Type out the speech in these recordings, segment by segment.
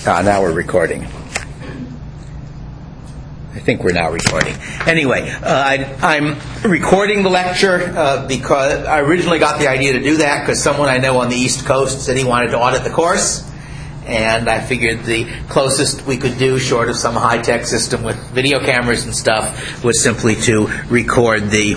Now we're recording. I think we're now recording. Anyway, I'm recording the lecture because I originally got the idea to do that because someone I know on the East Coast said he wanted to audit the course. And I figured the closest we could do, short of some high-tech system with video cameras and stuff, was simply to record the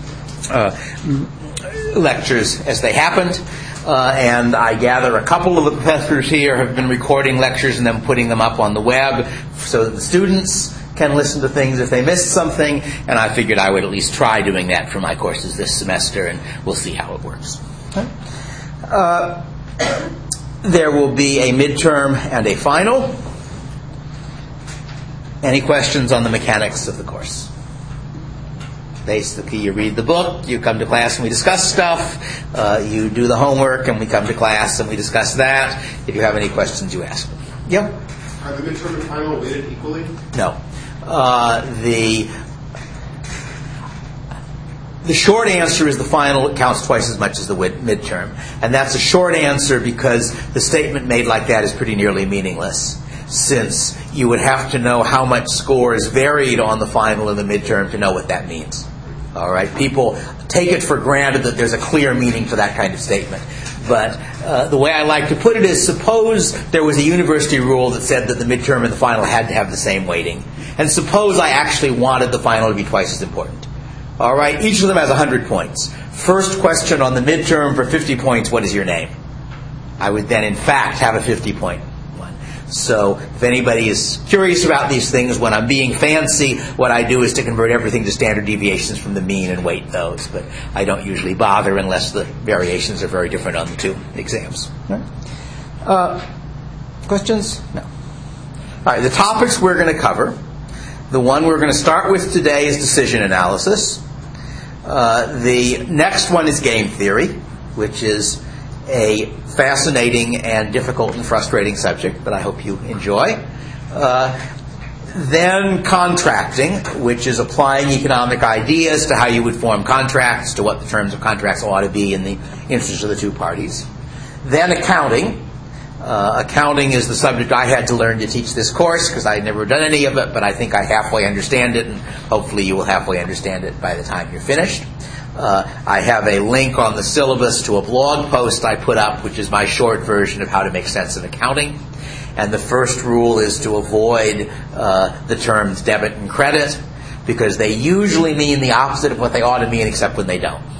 lectures as they happened. And I gather a couple of the professors here have been recording lectures and then putting them up on the web so that the students can listen to things if they missed something. And I figured I would at least try doing that for my courses this semester, and we'll see how it works. There will be a midterm and a final. Any questions on the mechanics of the course? Basically, you read the book, you come to class and we discuss stuff, you do the homework and we come to class and we discuss that. If you have any questions, you ask. Yep? Are the midterm and final weighted equally? No. The short answer is the final counts twice as much as the midterm. And that's a short answer because the statement made like that is pretty nearly meaningless, since you would have to know how much scores varied on the final and the midterm to know what that means. All right? People take it for granted that there's a clear meaning to that kind of statement. But the way I like to put it is, suppose there was a university rule that said that the midterm and the final had to have the same weighting. And suppose I actually wanted the final to be twice as important. All right? Each of them has 100 points. First question on the midterm for 50 points, what is your name? I would then, in fact, have a 50-point one. So if anybody is curious about these things, when I'm being fancy, what I do is to convert everything to standard deviations from the mean and weight those. But I don't usually bother unless the variations are very different on the two exams. Questions? No. All right, the topics we're going to cover. The one we're going to start with today is decision analysis. The next one is game theory, which is a fascinating and difficult and frustrating subject, but I hope you enjoy. Then contracting, which is applying economic ideas to how you would form contracts, to what the terms of contracts ought to be in the interest of the two parties. Then accounting. Accounting is the subject I had to learn to teach this course because I had never done any of it, but I think I halfway understand it, and hopefully you will halfway understand it by the time you're finished. I have a link on the syllabus to a blog post I put up, which is my short version of how to make sense of accounting. And the first rule is to avoid the terms debit and credit, because they usually mean the opposite of what they ought to mean, except when they don't.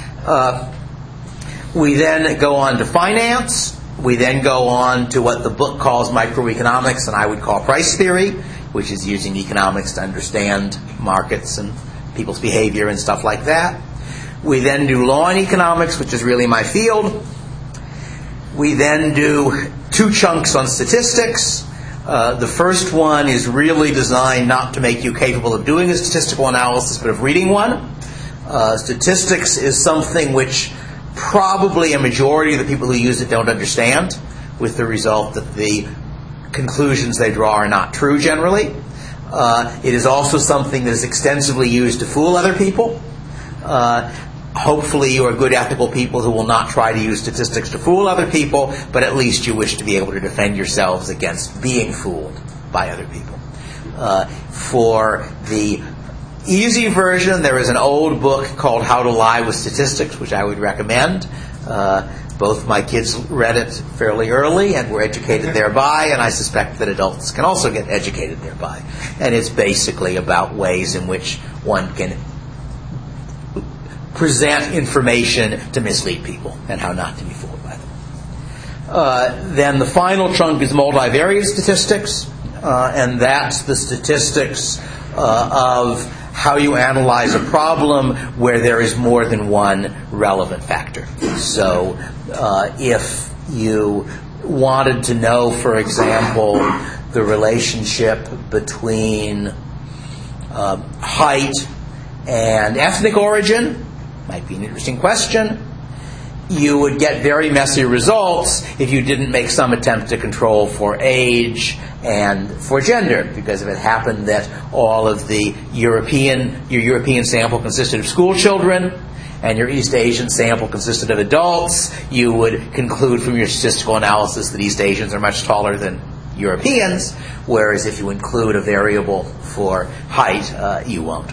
We then go on to finance. We then go on to what the book calls microeconomics, and I would call price theory, which is using economics to understand markets and people's behavior and stuff like that. We then do law and economics, which is really my field. We then do 2 chunks on statistics. The first one is really designed not to make you capable of doing a statistical analysis, but of reading one. Statistics is something which probably a majority of the people who use it don't understand, with the result that the conclusions they draw are not true generally. It is also something that is extensively used to fool other people. Hopefully you are good ethical people who will not try to use statistics to fool other people, but at least you wish to be able to defend yourselves against being fooled by other people. For the easy version, there is an old book called How to Lie with Statistics, which I would recommend. Both my kids read it fairly early and were educated thereby, and I suspect that adults can also get educated thereby. And it's basically about ways in which one can present information to mislead people and how not to be fooled by them. Then the final chunk is multivariate statistics, and that's the statistics of how you analyze a problem where there is more than one relevant factor. So if you wanted to know, for example, the relationship between height and ethnic origin, might be an interesting question. You would get very messy results if you didn't make some attempt to control for age and for gender, because if it happened that all of your European sample consisted of school children and your East Asian sample consisted of adults, you would conclude from your statistical analysis that East Asians are much taller than Europeans, whereas if you include a variable for height, you won't.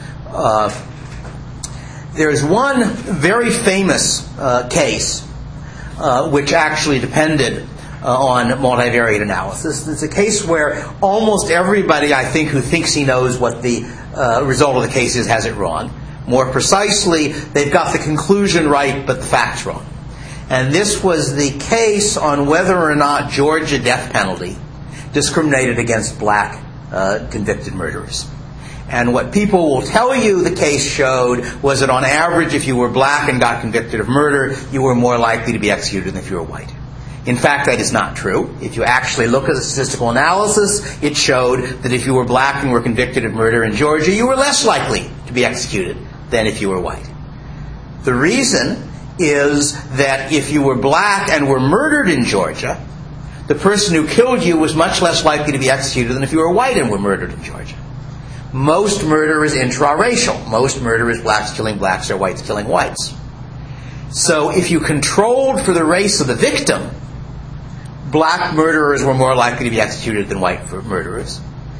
There's one very famous case which actually depended on multivariate analysis. It's a case where almost everybody, I think, who thinks he knows what the result of the case is has it wrong. More precisely, they've got the conclusion right, but the facts wrong. And this was the case on whether or not Georgia death penalty discriminated against black convicted murderers. And what people will tell you the case showed was that on average, if you were black and got convicted of murder, you were more likely to be executed than if you were white. In fact, that is not true. If you actually look at the statistical analysis, it showed that if you were black and were convicted of murder in Georgia, you were less likely to be executed than if you were white. The reason is that if you were black and were murdered in Georgia, the person who killed you was much less likely to be executed than if you were white and were murdered in Georgia. Most murder is intraracial. Most murder is blacks killing blacks or whites killing whites. So if you controlled for the race of the victim, black murderers were more likely to be executed than white murderers.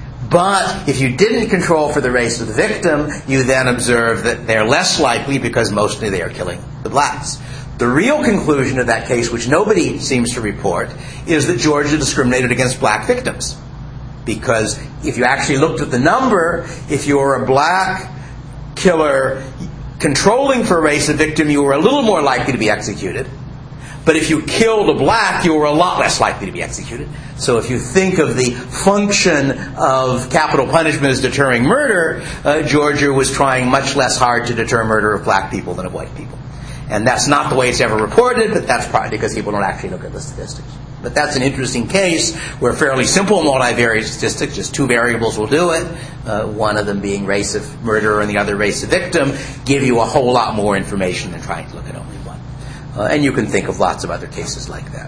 But if you didn't control for the race of the victim, you then observe that they're less likely because mostly they are killing the blacks. The real conclusion of that case, which nobody seems to report, is that Georgia discriminated against black victims. Because if you actually looked at the number, if you were a black killer controlling for a race of victim, you were a little more likely to be executed. But if you killed a black, you were a lot less likely to be executed. So if you think of the function of capital punishment as deterring murder, Georgia was trying much less hard to deter murder of black people than of white people. And that's not the way it's ever reported, but that's probably because people don't actually look at the statistics. But that's an interesting case where fairly simple multivariate statistics, just two variables will do it, one of them being race of murderer and the other race of victim, give you a whole lot more information than trying to look at only one. And you can think of lots of other cases like that.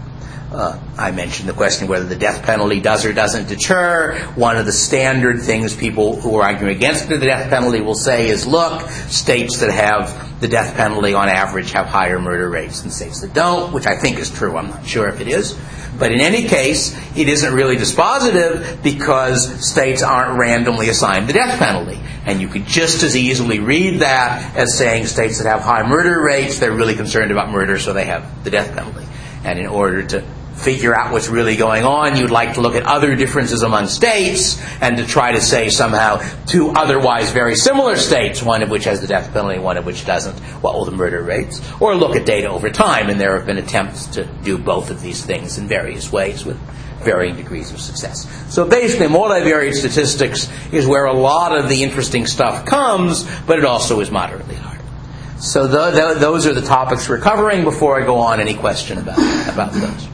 I mentioned the question whether the death penalty does or doesn't deter. One of the standard things people who are arguing against the death penalty will say is, look, states that have the death penalty on average have higher murder rates than states that don't, which I think is true. I'm not sure if it is. But in any case, it isn't really dispositive because states aren't randomly assigned the death penalty. And you could just as easily read that as saying states that have high murder rates, they're really concerned about murder, so they have the death penalty. And in order to figure out what's really going on, you'd like to look at other differences among states and to try to say somehow two otherwise very similar states, one of which has the death penalty, one of which doesn't, what will the murder rates? Or look at data over time, and there have been attempts to do both of these things in various ways with varying degrees of success. So basically, multivariate statistics is where a lot of the interesting stuff comes, but it also is moderately hard. So those are the topics we're covering. Before I go on, any question about those?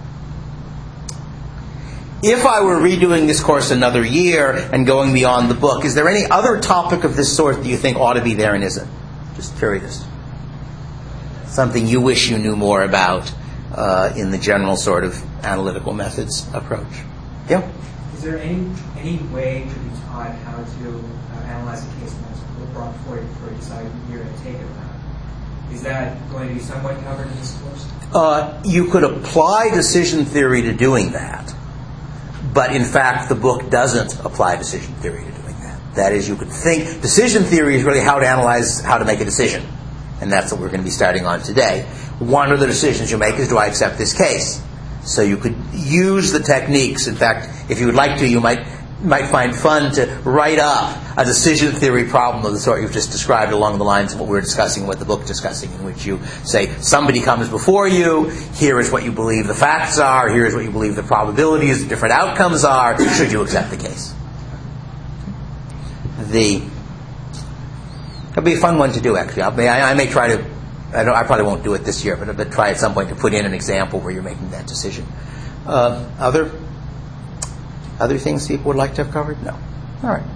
If I were redoing this course another year and going beyond the book, is there any other topic of this sort that you think ought to be there and isn't? Just curious. Something you wish you knew more about in the general sort of analytical methods approach. Yeah? Is there any way to be taught how to analyze a case that's brought before you decide you're going to take it or not? Is that going to be somewhat covered in this course? You could apply decision theory to doing that. But in fact, the book doesn't apply decision theory to doing that. That is, you could think decision theory is really how to analyze, how to make a decision. And that's what we're going to be starting on today. One of the decisions you make is, do I accept this case? So you could use the techniques. In fact, if you would like to, you might find fun to write up a decision theory problem of the sort you've just described along the lines of what we're discussing, what the book is discussing, in which you say, somebody comes before you, here is what you believe the facts are, here is what you believe the probabilities, the different outcomes are, should you accept the case? It'll be a fun one to do, actually. I may try to, I probably won't do it this year, but try at some point to put in an example where you're making that decision. Other things people would like to have covered? No. All right.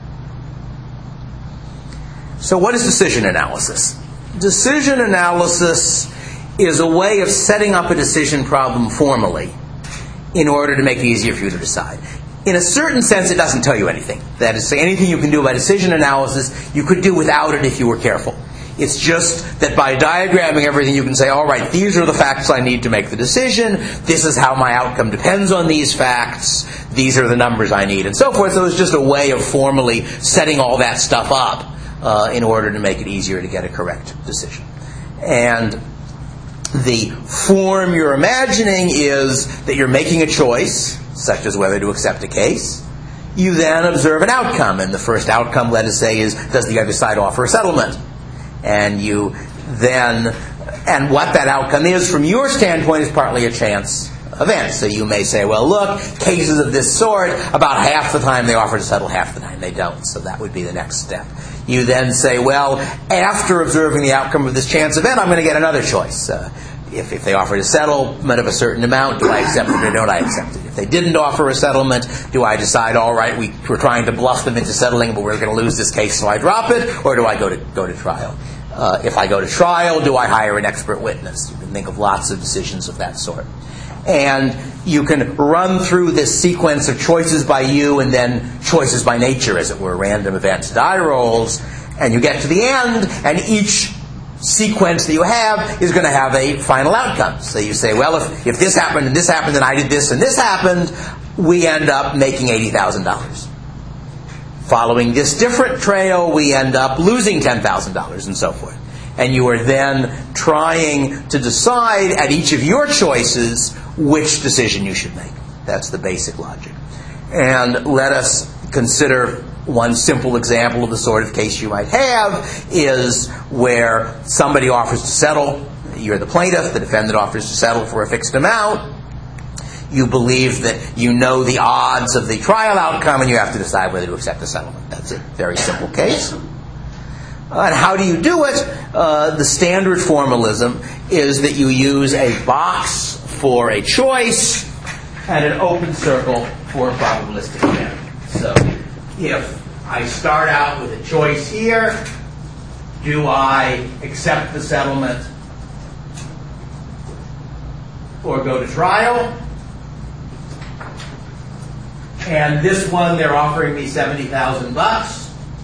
So what is decision analysis? Decision analysis is a way of setting up a decision problem formally in order to make it easier for you to decide. In a certain sense, it doesn't tell you anything. That is, anything you can do about decision analysis, you could do without it if you were careful. It's just that by diagramming everything, you can say, all right, these are the facts I need to make the decision. This is how my outcome depends on these facts. These are the numbers I need, and so forth. So it's just a way of formally setting all that stuff up in order to make it easier to get a correct decision. And the form you're imagining is that you're making a choice, such as whether to accept a case. You then observe an outcome, and the first outcome, let us say, is does the other side offer a settlement? And you then, and what that outcome is from your standpoint is partly a chance event. So you may say, well, look, cases of this sort, about half the time they offer to settle, half the time they don't. So that would be the next step. You then say, well, after observing the outcome of this chance event, I'm going to get another choice. If they offered a settlement of a certain amount, do I accept it or don't I accept it? If they didn't offer a settlement, do I decide, all right, we're trying to bluff them into settling, but we're going to lose this case, so I drop it, or do I go to trial? If I go to trial, do I hire an expert witness? You can think of lots of decisions of that sort. And you can run through this sequence of choices by you and then choices by nature, as it were, random events, die rolls, and you get to the end, and each sequence that you have is going to have a final outcome. So you say, well, if this happened and this happened and I did this and this happened, we end up making $80,000. Following this different trail, we end up losing $10,000 and so forth. And you are then trying to decide at each of your choices which decision you should make. That's the basic logic. And let us consider one simple example of the sort of case you might have is where somebody offers to settle. You're the plaintiff. The defendant offers to settle for a fixed amount. You believe that you know the odds of the trial outcome, and you have to decide whether to accept the settlement. That's a very simple case. And how do you do it? The standard formalism is that you use a box for a choice and an open circle for a probabilistic event. So if I start out with a choice here, do I accept the settlement or go to trial? And this one, they're offering me $70,000.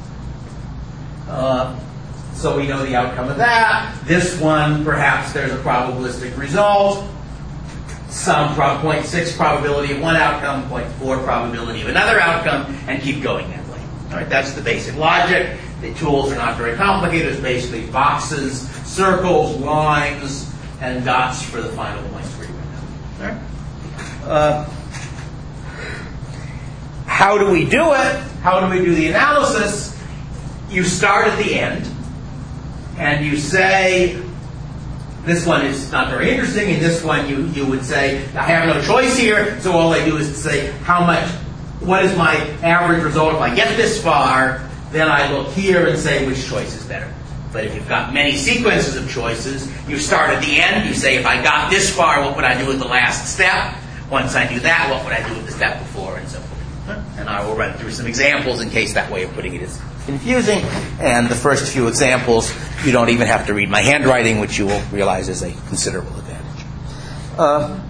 So we know the outcome of that. This one, perhaps there's a probabilistic result. Some 0.6 probability of one outcome, 0.4 probability of another outcome, and keep going that way. All right, that's the basic logic. The tools are not very complicated. It's basically boxes, circles, lines, and dots for the final points where you went down. All right. How do we do it? How do we do the analysis? You start at the end, and you say, this one is not very interesting. In this one, you would say, I have no choice here, so all I do is say, what is my average result if I get this far? Then I look here and say, which choice is better? But if you've got many sequences of choices, you start at the end, you say, if I got this far, what would I do with the last step? Once I do that, what would I do with the step before, and so forth. And I will run through some examples in case that way of putting it is confusing. And the first few examples, you don't even have to read my handwriting, which you will realize is a considerable advantage.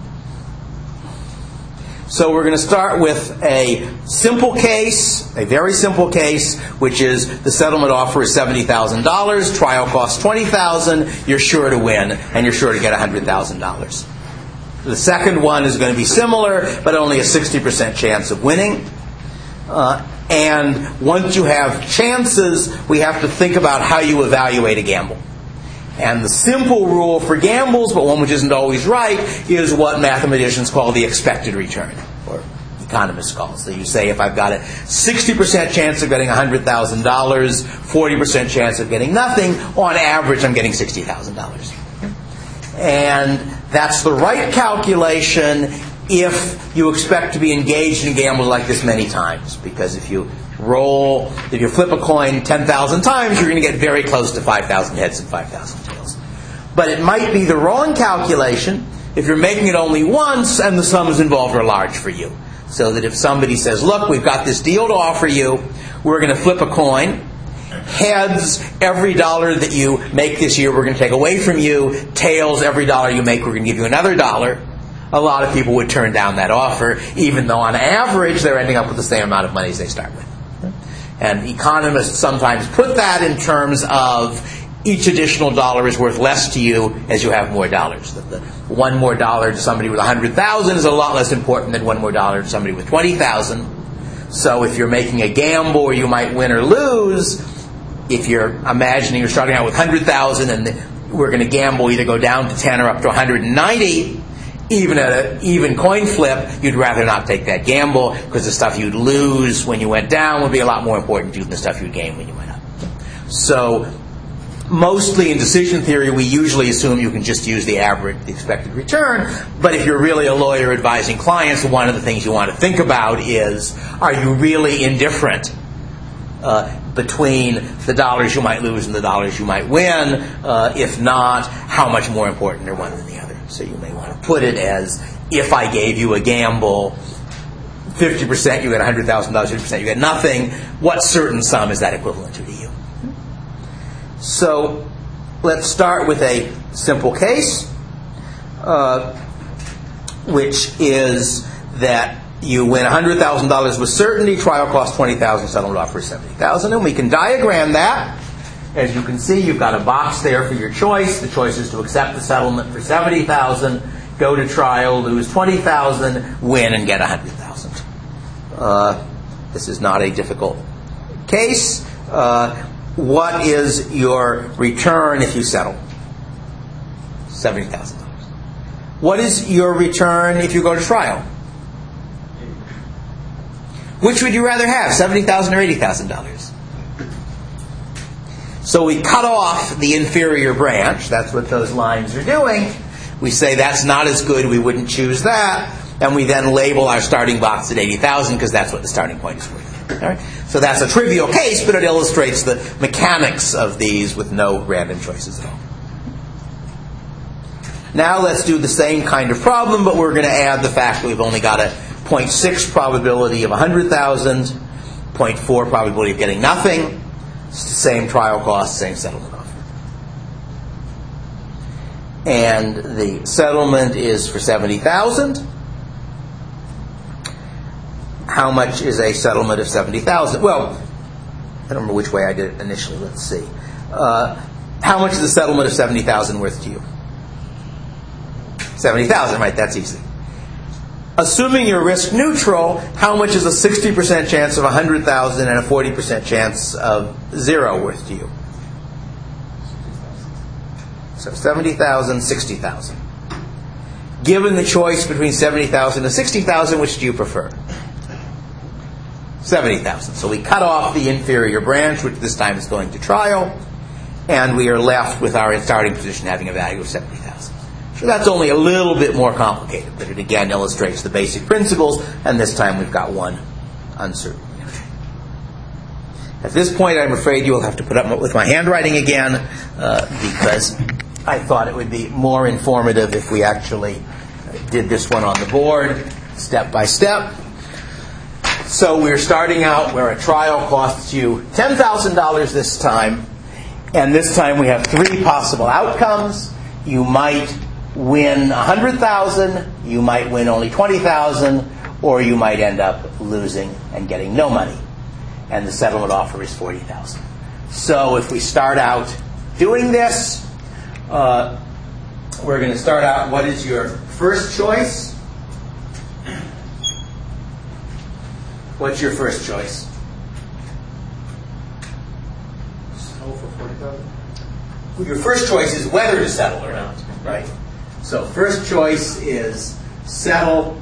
So we're going to start with a simple case, a very simple case, which is the settlement offer is $70,000, trial costs $20,000, you're sure to win, and you're sure to get $100,000. The second one is going to be similar, but only a 60% chance of winning. And once you have chances, we have to think about how you evaluate a gamble. And the simple rule for gambles, but one which isn't always right, is what mathematicians call the expected return, or economists call it. So you say, if I've got a 60% chance of getting $100,000, 40% chance of getting nothing, on average I'm getting $60,000. And that's the right calculation if you expect to be engaged in gambles like this many times. Because if you flip a coin 10,000 times, you're going to get very close to 5,000 heads and 5,000 tails. But it might be the wrong calculation if you're making it only once and the sums involved are large for you. So that if somebody says, look, we've got this deal to offer you, we're going to flip a coin. Heads, every dollar that you make this year we're going to take away from you. Tails, every dollar you make we're going to give you another dollar. A lot of people would turn down that offer, even though on average they're ending up with the same amount of money as they start with. And economists sometimes put that in terms of each additional dollar is worth less to you as you have more dollars. The one more dollar to somebody with 100,000 is a lot less important than one more dollar to somebody with 20,000. So if you're making a gamble where you might win or lose, if you're imagining you're starting out with 100,000 and we're going to gamble either go down to 10 or up to 190, even at an even coin flip, you'd rather not take that gamble because the stuff you'd lose when you went down would be a lot more important to you than the stuff you'd gain when you went up. So mostly in decision theory, we usually assume you can just use the average, the expected return. But if you're really a lawyer advising clients, one of the things you want to think about is, are you really indifferent between the dollars you might lose and the dollars you might win? If not, how much more important are one than the other? So you may want to put it as, if I gave you a gamble, 50% you get $100,000, 50% you get nothing, what certain sum is that equivalent to you? So let's start with a simple case, which is that you win $100,000 with certainty, trial costs $20,000, settlement offer is $70,000, and we can diagram that. As you can see, you've got a box there for your choice. The choice is to accept the settlement for $70,000, go to trial, lose $20,000, win and get $100,000. This is not a difficult case. What is your return if you settle? $70,000. What is your return if you go to trial? Which would you rather have, $70,000 or $80,000? So we cut off the inferior branch. That's what those lines are doing. We say that's not as good, we wouldn't choose that. And we then label our starting box at $80,000 because that's what the starting point is worth. All right? So that's a trivial case, but it illustrates the mechanics of these with no random choices at all. Now let's do the same kind of problem, but we're going to add the fact that we've only got a 0.6 probability of 100,000, 0.4 probability of getting nothing. It's the same trial cost, same settlement offer. And the settlement is for $70,000. How much is a settlement of $70,000? Well, I don't remember which way I did it initially. Let's see. How much is the settlement of $70,000 worth to you? $70,000, right? That's easy. Assuming you're risk neutral, how much is a 60% chance of 100,000 and a 40% chance of 0 worth to you? So 70,000, 60,000. Given the choice between 70,000 and 60,000, which do you prefer? 70,000. So we cut off the inferior branch, which this time is going to trial, and we are left with our starting position having a value of 70,000. So that's only a little bit more complicated, but it again illustrates the basic principles, and this time we've got one uncertain. At this point, I'm afraid you will have to put up with my handwriting again, because I thought it would be more informative if we actually did this one on the board, step by step. So we're starting out where a trial costs you $10,000 this time, and this time we have three possible outcomes. You might win $100,000, you might win only $20,000, or you might end up losing and getting no money. And the settlement offer is $40,000. So if we start out doing this, we're going to start out, what is your first choice? What's your first choice? Settle for $40,000. Your first choice is whether to settle or not, right? So first choice is settle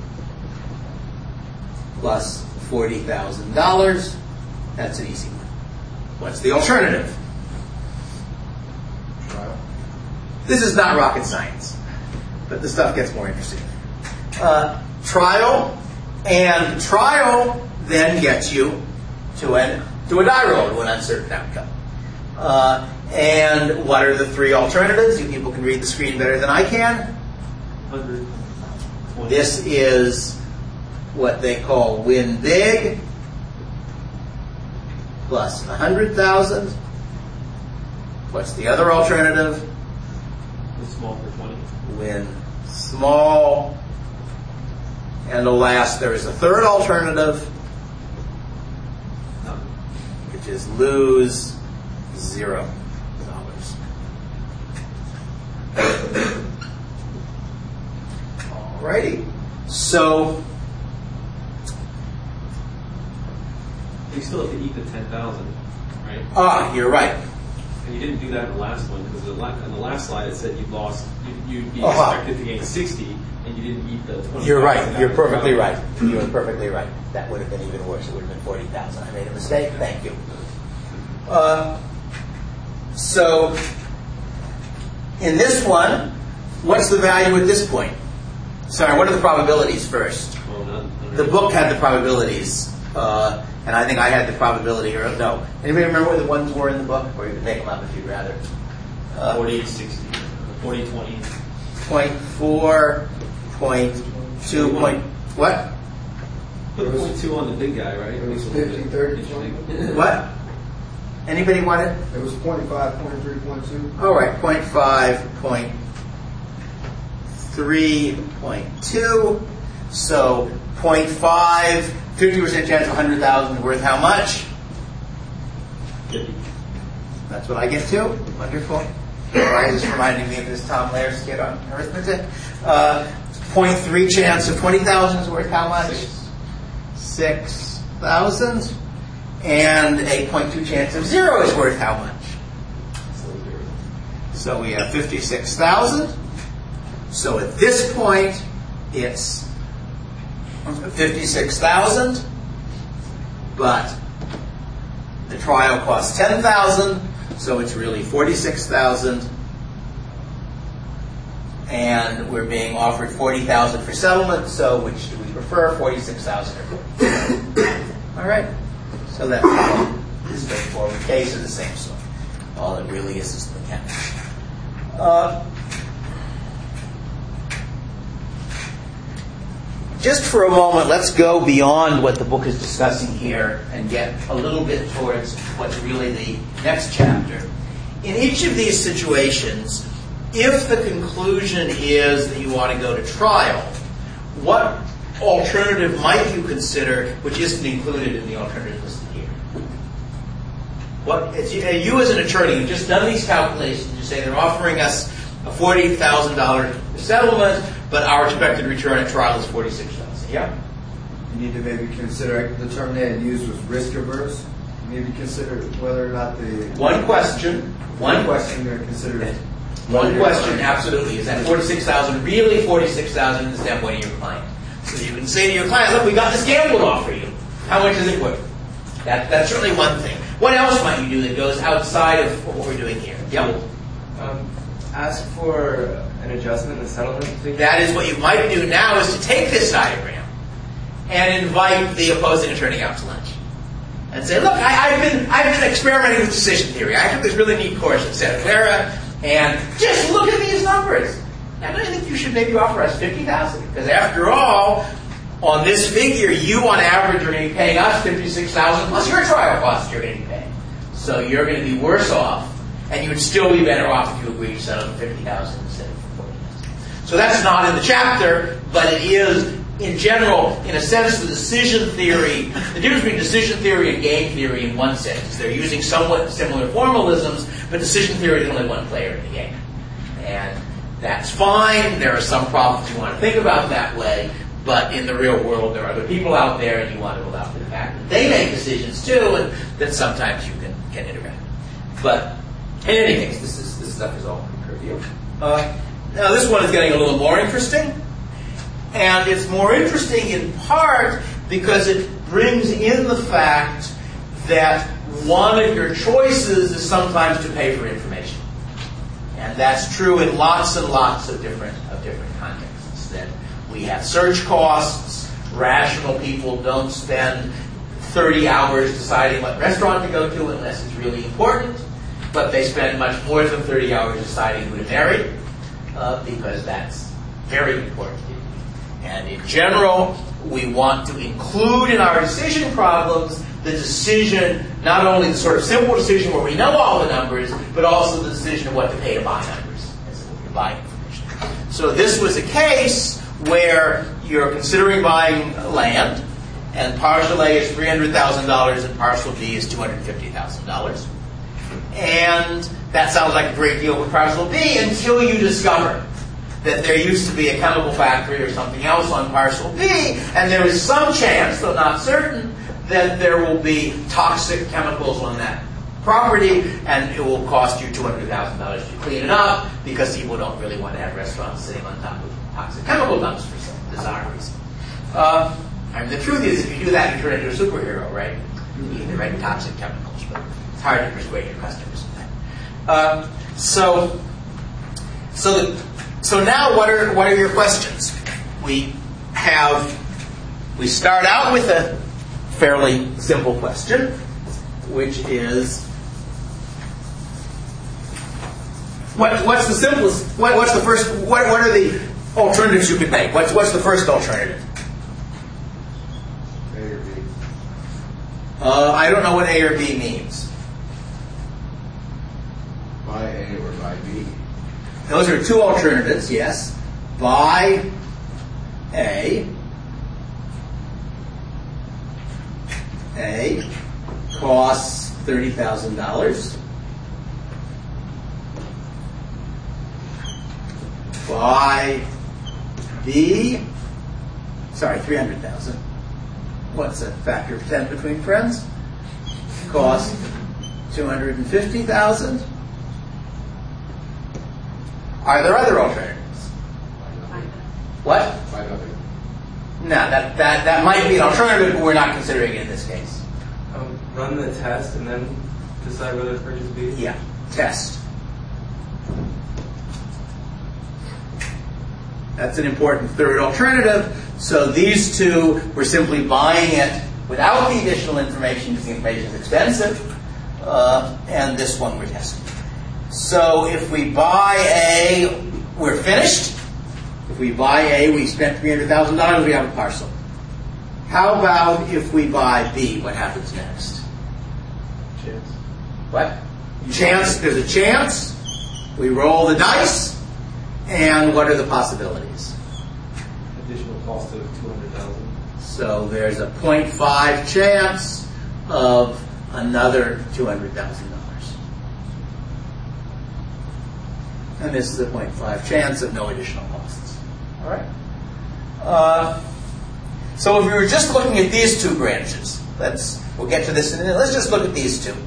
plus $40,000. That's an easy one. What's the alternative? Trial. This is not rocket science, but the stuff gets more interesting. Trial, and trial then gets you to a die roll, to an uncertain outcome. And what are the three alternatives? You people can read the screen better than I can. This is what they call win big plus 100,000. What's the other alternative? Win small for 20. Win small. And alas, there is a third alternative, which is lose $0. Alrighty. So You still have to eat the 10,000, right? You're right. And you didn't do that in the last one because in the last slide it said you'd be Uh-huh. expected to gain 60, and you didn't eat the 20,000. You're right. You're perfectly right. You're perfectly right. That would have been even worse. It would have been 40,000. I made a mistake. Thank you. So in this one, what's the value at this point? Sorry, what are the probabilities first? Well, none. The book had the probabilities, and I think I had the probability. Or no, anybody remember what the ones were in the book? Or you can make them up if you'd rather. 40, 60, 40, 20. 0.4, 0.2, point what? Put a 0.2 on the big guy, right? It was 50, 30, 20. What? Anybody want it? It was 0.5, 0.3, 0.2. All right, 0.5, 0.3, 0.2. So 0.5, 50% chance of 100,000 worth how much? 50. That's what I get to. Wonderful. Why is this reminding me of this Tom Lehrer skit on arithmetic? 0.3 chance of 20,000 is worth how much? 6,000. And a 0.2 chance of 0 is worth how much? So we have 56,000. So at this point, it's 56,000, but the trial costs 10,000, so it's really 46,000. And we're being offered 40,000 for settlement, so which do we prefer, 46,000 or 40,000? All right. So that's a straightforward case of the same sort. All it really is the mechanics. Just for a moment, let's go beyond what the book is discussing here and get a little bit towards what's really the next chapter. In each of these situations, if the conclusion is that you want to go to trial, what alternative might you consider which isn't included in the alternative listed here? You as an attorney, you've just done these calculations. You say they're offering us a $40,000 settlement, but our expected return at trial is $46,000. Yeah? You need to maybe consider, the term they had used was risk averse. Maybe consider whether or not the... One question you're consider it. One question, absolutely. Is that 46,000 really 46,000 in the standpoint of your client? So you can say to your client, look, we got this gamble off for you. How much is it worth? That's certainly one thing. What else might you do that goes outside of what we're doing here? Yep. Ask for an adjustment in the settlement figure. That is what you might do now, is to take this diagram and invite the opposing attorney out to lunch. And say, look, I've been experimenting with decision theory. I took this really neat course at Santa Clara, and just look at these numbers. Now, don't you think you should maybe offer us $50,000? Because after all, on this figure, you on average are going to be paying us $56,000 plus your trial costs you're going to be paying. So you're going to be worse off, and you would still be better off if you agreed to settle for $50,000 instead of $40,000. So that's not in the chapter, but it is, in general, in a sense, the decision theory, the difference between decision theory and game theory in one sense is they're using somewhat similar formalisms, but decision theory is only one player in the game. And that's fine. There are some problems you want to think about that way, but in the real world, there are other people out there, and you want to allow for the fact that they make decisions too, and that sometimes you can interact. But in any case, this stuff is all trivial. Now this one is getting a little more interesting, and it's more interesting in part because it brings in the fact that one of your choices is sometimes to pay for information. And that's true in lots and lots of different contexts. That we have search costs. Rational people don't spend 30 hours deciding what restaurant to go to unless it's really important. But they spend much more than 30 hours deciding who to marry because that's very important. And in general, we want to include in our decision problems the decision, not only the sort of simple decision where we know all the numbers, but also the decision of what to pay to buy numbers, as to buy information. So this was a case where you're considering buying land, and parcel A is $300,000 and parcel B is $250,000. And that sounds like a great deal with parcel B until you discover that there used to be a chemical factory or something else on parcel B, and there is some chance, though not certain, that there will be toxic chemicals on that property, and it will cost you $200,000 to clean it up because people don't really want to have restaurants sitting on top of toxic chemical dumps for some bizarre reason. I mean, the truth is, if you do that, you turn into a superhero, right? You need the right toxic chemicals, but it's hard to persuade your customers of that. So now, what are your questions? We start out with a fairly simple question, which is, what's the simplest? What's the first? What are the alternatives you could make? What's the first alternative? A or B. I don't know what A or B means. Buy A or buy B. Those are two alternatives, yes. Buy A. A costs $30,000. Buy B. Sorry, $300,000. What's a factor of 10 between friends? Cost $250,000. Are there other alternatives? What? Buy nothing. No, that might be an alternative, but we're not considering it in this case. Run the test and then decide whether to purchase B? Yeah, test. That's an important third alternative. So these two, we're simply buying it without the additional information because the information is expensive. And this one we're testing. So if we buy A, we're finished. If we buy A, we spent $300,000, we have a parcel. How about if we buy B? What happens next? Chance. What? Chance. There's a chance. We roll the dice. And what are the possibilities? Additional cost of $200,000. So there's a 0.5 chance of another $200,000. And this is a 0.5 chance of no additional costs. All right? So if we were just looking at these two branches, we'll get to this in a minute. Let's just look at these two.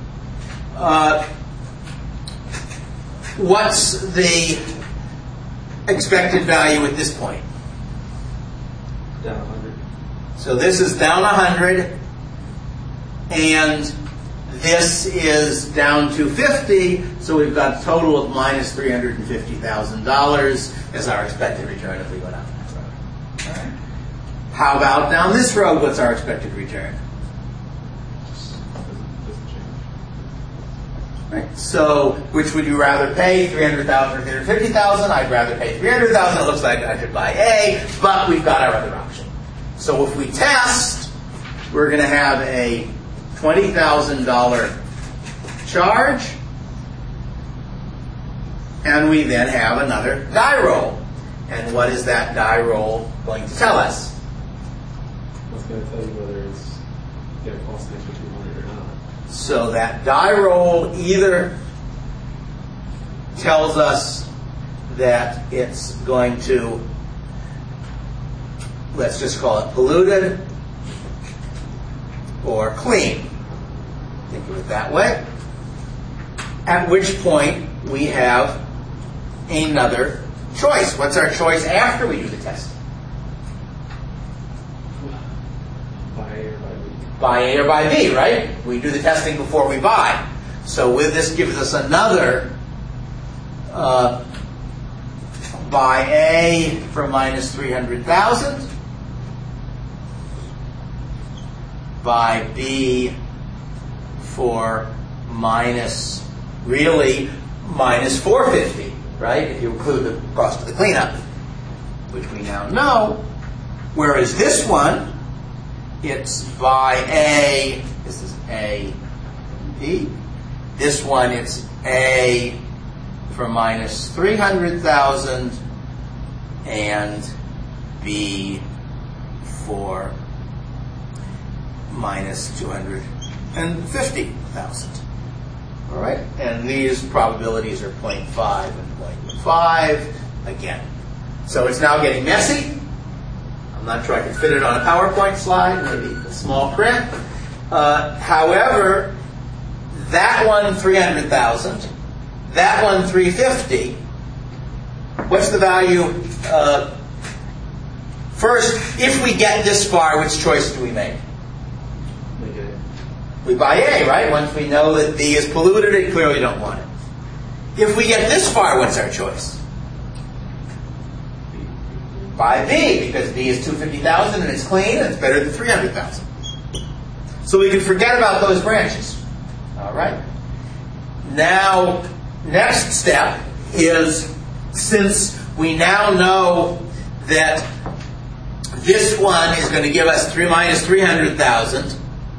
What's the expected value at this point? Down 100. So this is down 100, and this is down to 50, so we've got a total of minus $350,000 as our expected return if we go down that road. All right. How about down this road? What's our expected return? Doesn't change. Right. So, which would you rather pay, $300,000 or $350,000? I'd rather pay $300,000. It looks like I could buy A, but we've got our other option. So if we test, we're going to have a $20,000 charge, and we then have another die roll. And what is that die roll going to tell us? It's going to tell you whether it's going to cost an extra $200 or not. So that die roll either tells us that it's going to, let's just call it polluted, or clean. Think of it that way. At which point we have another choice. What's our choice after we do the testing? Buy A or buy B. Buy A or buy B, right? We do the testing before we buy. So with this gives us another buy A for minus $300,000. Buy B for minus $450, right? If you include the cost of the cleanup, which we now know. Whereas this one, it's buy A. This is A and B. This one, it's A for minus $300,000 and B for minus $250,000. All right, and these probabilities are 0.5 and 0.5 again. So it's now getting messy. I'm not sure I can fit it on a PowerPoint slide, maybe a small print. However, that one 300,000, that one 350. What's the value? First, if we get this far, which choice do we make? We buy A, right? Once we know that B is polluted, we clearly don't want it. If we get this far, what's our choice? Buy B, because B is 250,000 and it's clean and it's better than 300,000. So we can forget about those branches. All right. Now, next step is, since we now know that this one is going to give us minus 300,000.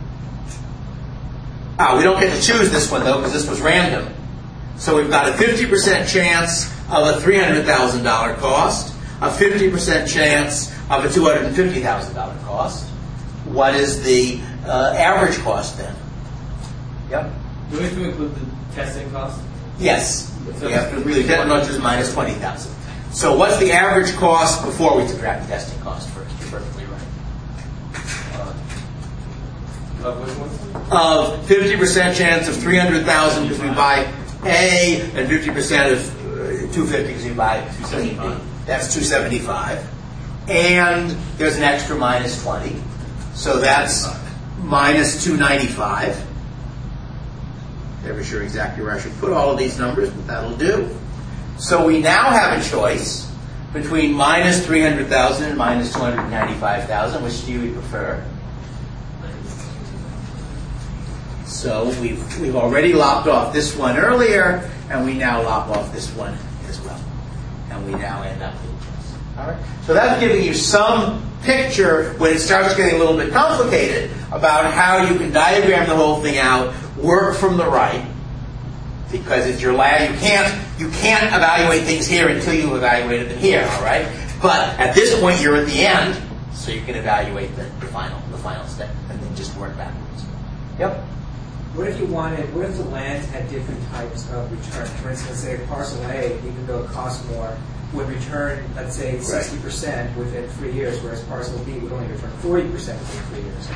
We don't get to choose this one, though, because this was random. So we've got a 50% chance of a $300,000 cost, a 50% chance of a $250,000 cost. What is the average cost then? Yep. Do we have to include the testing cost? Yes. We have to really get much as minus 20,000. So what's the average cost before we subtract the testing cost first? You're perfectly right. Which one? Of 50% chance of 300,000 because we buy A, and 50% of 250 because we buy 275. That's 275. And there's an extra minus 20. So that's minus 295. Never sure exactly where I should put all of these numbers, but that'll do. So we now have a choice between minus 300,000 and minus 295,000. Which do you prefer? So we've already lopped off this one earlier, and we now lop off this one as well. And we now end up with this. All right. So that's giving you some picture when it starts getting a little bit complicated about how you can diagram the whole thing out, work from the right, because it's your lab. You can't evaluate things here until you've evaluated them here. All right. But at this point, you're at the end, so you can evaluate the final step, and then just work backwards. Yep. What if the land had different types of return? For instance, say parcel A, even though it costs more, would return, let's say, 60% within 3 years, whereas parcel B would only return 40% within 3 years.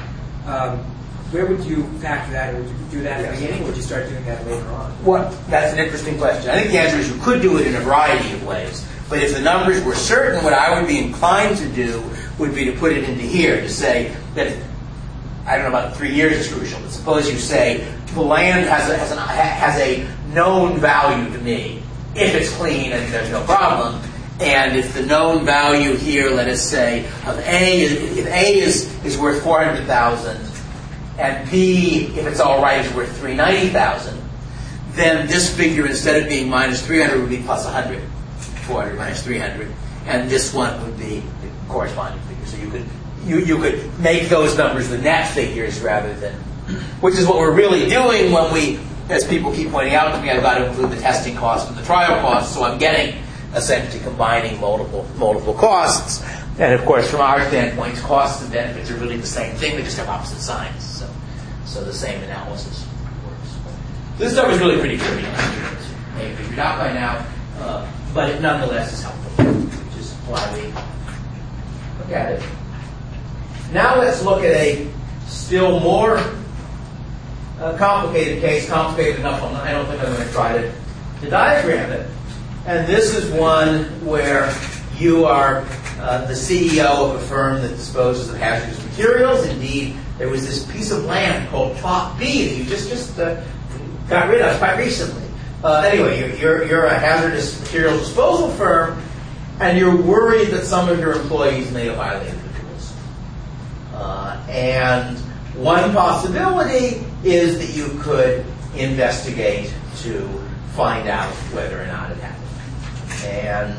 Where would you factor that? Would you do that at the beginning, or would you start doing that later on? Well, that's an interesting question. I think the answer is you could do it in a variety of ways. But if the numbers were certain, what I would be inclined to do would be to put it into here, to say that, I don't know about 3 years is crucial, but suppose you say the land has a known value to me if it's clean and there's no problem. And if the known value here, let us say, of A, if A is worth 400,000, and B, if it's all right, is worth 390,000, then this figure, instead of being minus 300, would be plus 100. 400 minus 300, and this one would be the corresponding figure. So you could make those numbers the net figures rather than, which is what we're really doing when we, as people keep pointing out to me, I've got to include the testing cost and the trial cost. So I'm getting essentially combining multiple costs. And of course, from our standpoint, costs and benefits are really the same thing. They just have opposite signs. So the same analysis works. This stuff is really pretty trivial. You may have figured out by now. But it nonetheless is helpful, which is why we look at it. Now let's look at a still more complicated case, complicated enough, I don't think I'm going to try to diagram it. And this is one where you are the CEO of a firm that disposes of hazardous materials. Indeed, there was this piece of land called Plot B that you just got rid of quite recently. Anyway, you're a hazardous materials disposal firm, and you're worried that some of your employees may have violated the rules. And one possibility is that you could investigate to find out whether or not it happened. And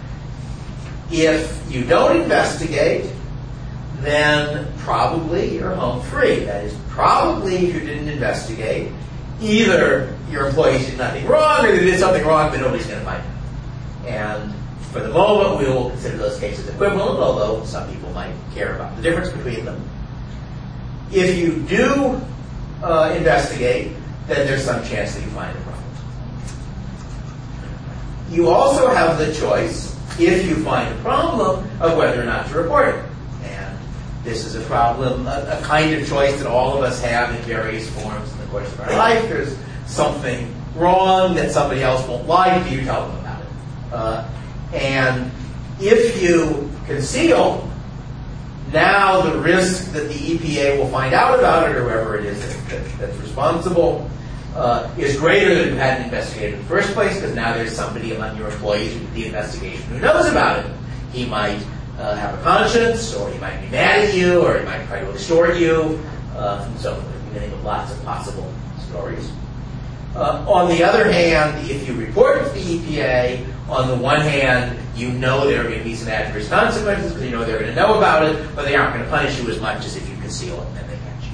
if you don't investigate, then probably you're home free. That is, probably if you didn't investigate, either your employees did nothing wrong, or they did something wrong, but nobody's going to find out. And for the moment, we will consider those cases equivalent, although some people might care about the difference between them. If you do investigate, then there's some chance that you find a problem. You also have the choice if you find a problem of whether or not to report it. And this is a problem, a kind of choice that all of us have in various forms in the course of our life. There's something wrong that somebody else won't like. Do you tell them about it? And if you conceal, now the risk that the EPA will find out about it, or whoever it is that's responsible, is greater than if you hadn't investigated in the first place, because now there's somebody among your employees who did the investigation who knows about it. He might have a conscience, or he might be mad at you, or he might try to extort you, and so forth. You can think of lots of possible stories. On the other hand, if you report it to the EPA, on the one hand, you know there are going to be some adverse consequences because you know they're going to know about it, but they aren't going to punish you as much as if you conceal it and they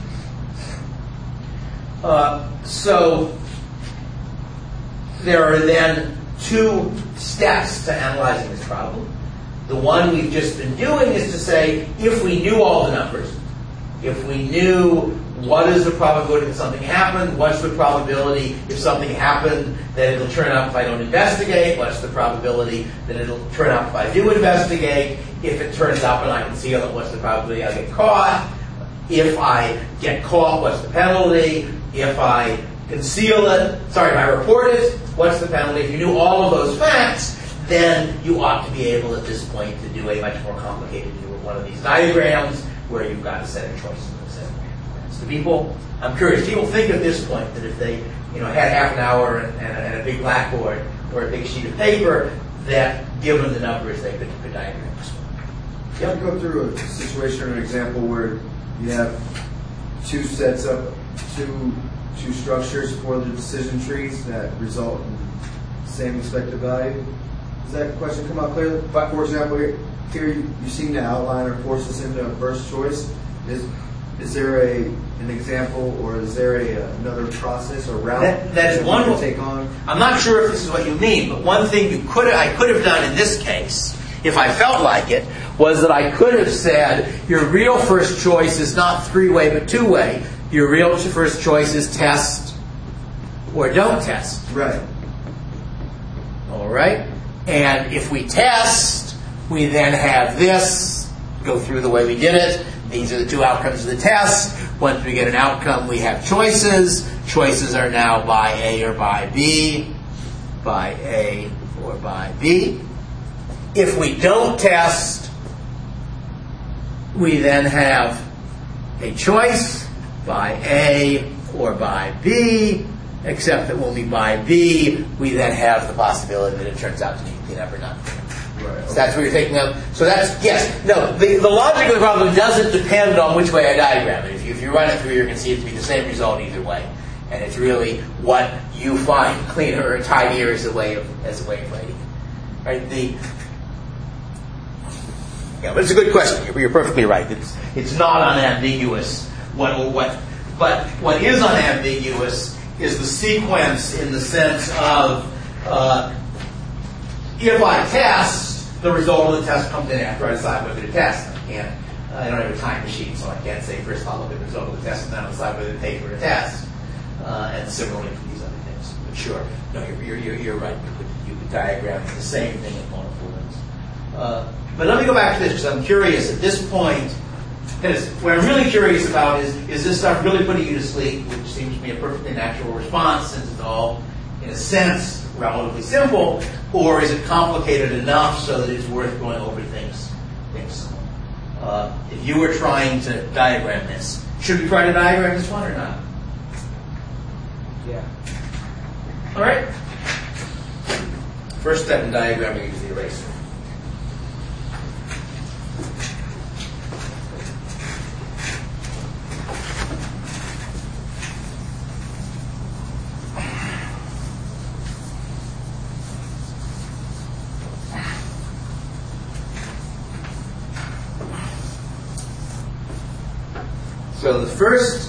catch you. So there are then two steps to analyzing this problem. The one we've just been doing is to say, if we knew all the numbers, if we knew what is the probability that something happened, what's the probability if something happened that it'll turn up if I don't investigate, what's the probability that it'll turn up if I do investigate, if it turns up and I conceal it, what's the probability I'll get caught, if I get caught, what's the penalty, if I conceal it, if I report it, what's the penalty. If you knew all of those facts, then you ought to be able at this point to do a much more complicated view of one of these diagrams where you've got a set of choices and a set of variables. To people, I'm curious, people think at this point that if they had half an hour and a big blackboard or a big sheet of paper, that given the numbers they could diagram this one. Can you go through a situation or an example where you have two sets of two structures for the decision trees that result in the same expected value? Does that question come out clearly? But for example, here you seem to outline or force us into a first choice. Is there an example, or is there another process or route that's that one you take on? I'm not sure if this is what you mean, but one thing I could have done in this case, if I felt like it, was that I could have said your real first choice is not three-way but two-way. Your real first choice is test or don't test. Right. All right? And if we test, we then have this, go through the way we did it. These are the two outcomes of the test. Once we get an outcome, we have choices. Choices are now by A or by B. By A or by B. If we don't test, we then have a choice by A or by B, except that when we buy B, we then have the possibility that it turns out to be clean up or not. Right. So that's what you're taking up. So that's, yes. No, the logic of the problem doesn't depend on which way I diagram it. If you run it through, you're going to see it to be the same result either way. And it's really what you find cleaner or tidier as a way of writing it. Right? But it's a good question. You're perfectly right. It's not unambiguous. But what is unambiguous is the sequence in the sense of if I test, the result of the test comes in after I decide whether to test. I don't have a time machine, so I can't say first I'll look at the result of the test and then I'll decide whether to take for a test. And similarly for these other things. But sure, no, you're right. You could diagram the same thing in multiple ways. But let me go back to this because I'm curious at this point. What I'm really curious about is this stuff really putting you to sleep, which seems to be a perfectly natural response since it's all, in a sense, relatively simple, or is it complicated enough so that it's worth going over things? If you were trying to diagram this, should we try to diagram this one or not? Yeah. All right. First step in diagramming is the eraser. So the first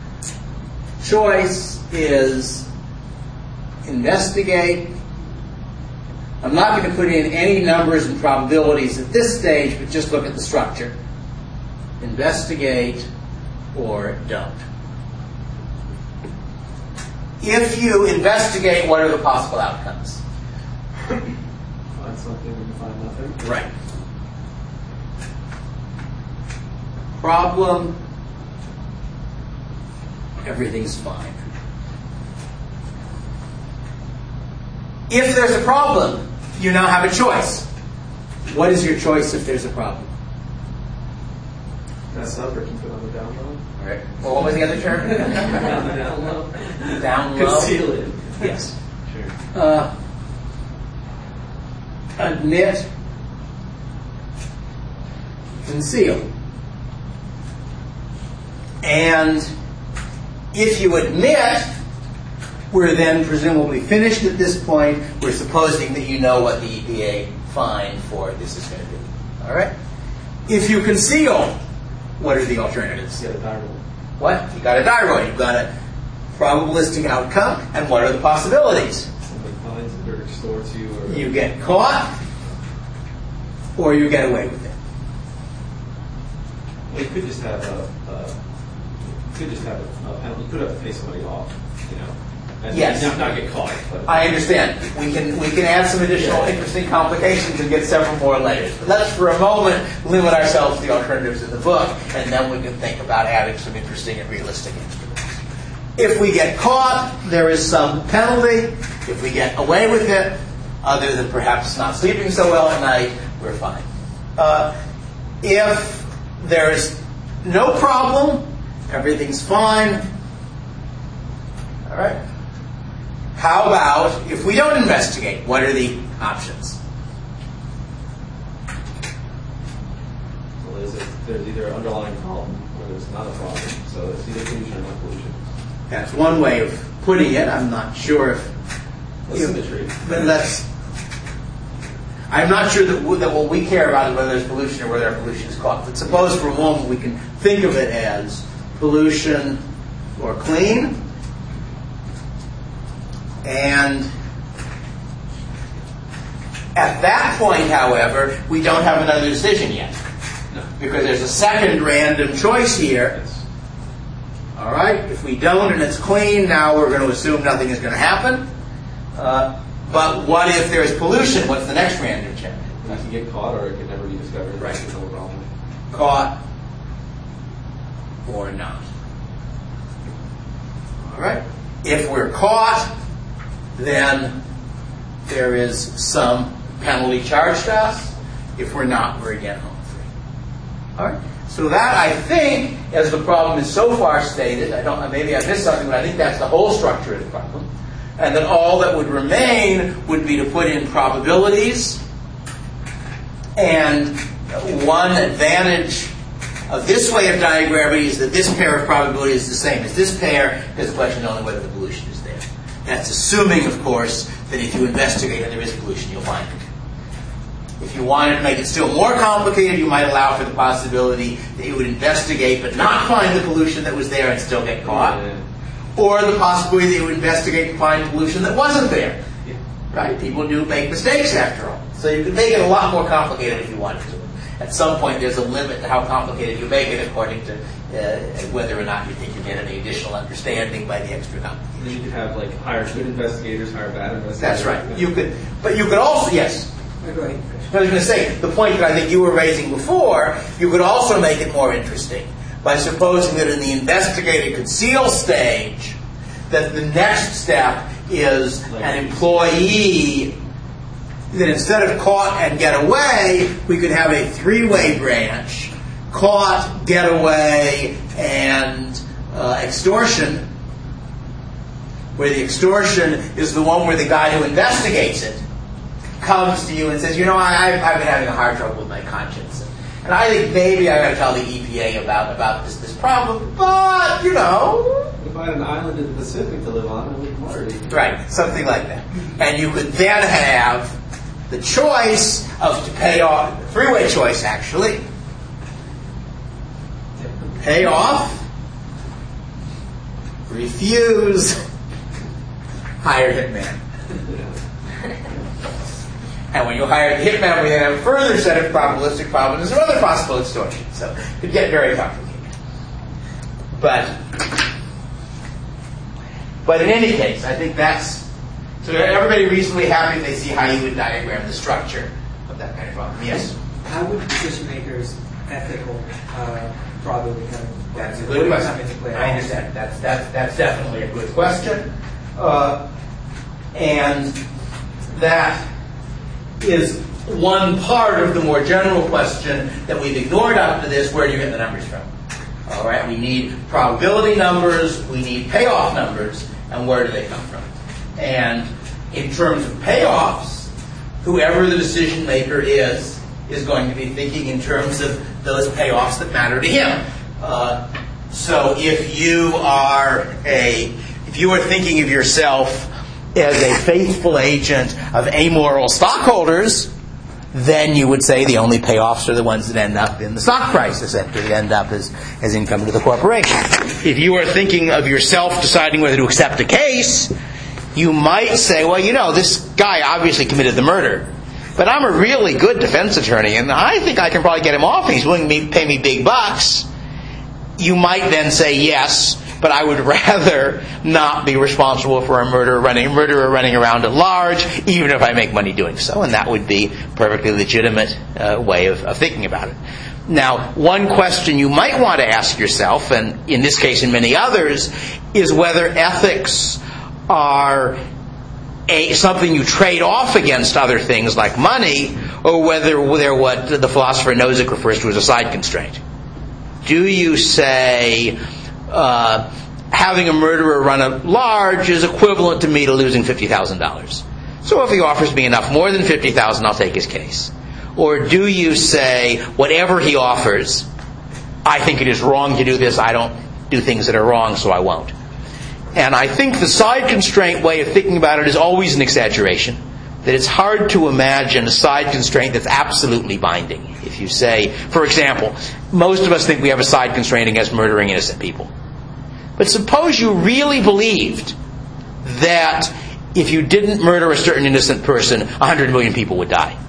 choice is investigate. I'm not going to put in any numbers and probabilities at this stage, but just look at the structure. Investigate or don't. If you investigate, what are the possible outcomes? Find something and find nothing. Right. Problem. Everything's fine. If there's a problem, you now have a choice. What is your choice if there's a problem? Mess up or keep it on the down low? All right. Well, what was the other term? Down low. Down low. Conceal it. Yes. Sure. Admit. Conceal. And if you admit, we're then presumably finished at this point. We're supposing that you know what the EPA fine for this is going to be. All right? If you conceal, what are the alternatives? You got a die roll. What? You got a die roll. You've got a probabilistic outcome. And what are the possibilities? Somebody finds it or extorts you or... You get caught, or you get away with it. Well, you could just have a penalty. You could have to pay somebody off, you know. And Yes. Not get caught. But I understand. We can add some additional interesting complications and get several more layers. But let's, for a moment, limit ourselves to the alternatives in the book, and then we can think about adding some interesting and realistic instruments. If we get caught, there is some penalty. If we get away with it, other than perhaps not sleeping so well at night, we're fine. If there's no problem, everything's fine. All right. How about if we don't investigate? What are the options? well, there's either an underlying problem or there's not a problem. So it's either pollution or not pollution. That's one way of putting it. I'm not sure if... Symmetry. I'm not sure that what we care about is whether there's pollution or whether pollution is caused. But suppose for a moment we can think of it as pollution or clean. And at that point, however, we don't have another decision yet. No. Because there's a second random choice here. Yes. All right? If we don't and it's clean, now we're going to assume nothing is going to happen. But what if there's pollution? What's the next random check? You can get caught or it can never be discovered. Right. There's no problem. Caught or not. All right? If we're caught, then there is some penalty charged to us. If we're not, we're again home free. All right? So that, I think, as the problem is so far stated, maybe I missed something, but I think that's the whole structure of the problem. And that all that would remain would be to put in probabilities. And one advantage of this way of diagramming is that this pair of probabilities is the same as this pair. There's a question only whether the pollution is there. That's assuming, of course, that if you investigate and there is pollution, you'll find it. If you wanted to make it still more complicated, you might allow for the possibility that you would investigate but not find the pollution that was there and still get caught. Yeah. Or the possibility that you would investigate and find pollution that wasn't there. Yeah. Right? People do make mistakes after all. So you could make it a lot more complicated if you wanted to. At some point, there's a limit to how complicated you make it according to whether or not you think you get any additional understanding by the extra complication. Then you could have like hire good investigators, hire bad investigators. That's right. You could also, yes. Go ahead. I was going to say, the point that I think you were raising before, you could also make it more interesting by supposing that in the investigate and conceal stage, that the next step is an employee, that instead of caught and get away, we could have a three-way branch: caught, get away, and extortion, where the extortion is the one where the guy who investigates it comes to you and says, I've been having a hard trouble with my conscience. And I think maybe I got to tell the EPA about this problem, but, If I had an island in the Pacific to live on, I wouldn't worry. Right, something like that. And you could then have the choice of to pay off, three-way choice actually, pay off, refuse, hire hitman. And when you hire the hitman, we then have a further set of probabilistic problems and other possible extortions. So it could get very complicated. But in any case, I think that's... So everybody reasonably happy if they see how you would diagram the structure of that. that kind of problem. Yes? How would decision makers' ethical probability come? That's a would good it question. come into play? I understand. That's definitely a good question. And that is one part of the more general question that we've ignored up to this: where do you get the numbers from? All right, we need probability numbers, we need payoff numbers, and where do they come from? And in terms of payoffs, whoever the decision maker is going to be thinking in terms of those payoffs that matter to him. So if you are thinking of yourself as a faithful agent of amoral stockholders, then you would say the only payoffs are the ones that end up in the stock prices, that end up as income to the corporation. If you are thinking of yourself deciding whether to accept a case, you might say, well, this guy obviously committed the murder, but I'm a really good defense attorney, and I think I can probably get him off, and he's willing to pay me big bucks. You might then say, yes, but I would rather not be responsible for a murderer running around at large, even if I make money doing so. And that would be a perfectly legitimate way of thinking about it. Now, one question you might want to ask yourself, and in this case and many others, is whether ethics are something you trade off against other things like money, or whether they're what the philosopher Nozick refers to as a side constraint. Do you say having a murderer run at large is equivalent to me to losing $50,000? So if he offers me enough more than $50,000, I'll take his case. Or do you say, whatever he offers, I think it is wrong to do this, I don't do things that are wrong, so I won't. And I think the side constraint way of thinking about it is always an exaggeration. That it's hard to imagine a side constraint that's absolutely binding. If you say, for example, most of us think we have a side constraint against murdering innocent people. But suppose you really believed that if you didn't murder a certain innocent person, 100 million people would die.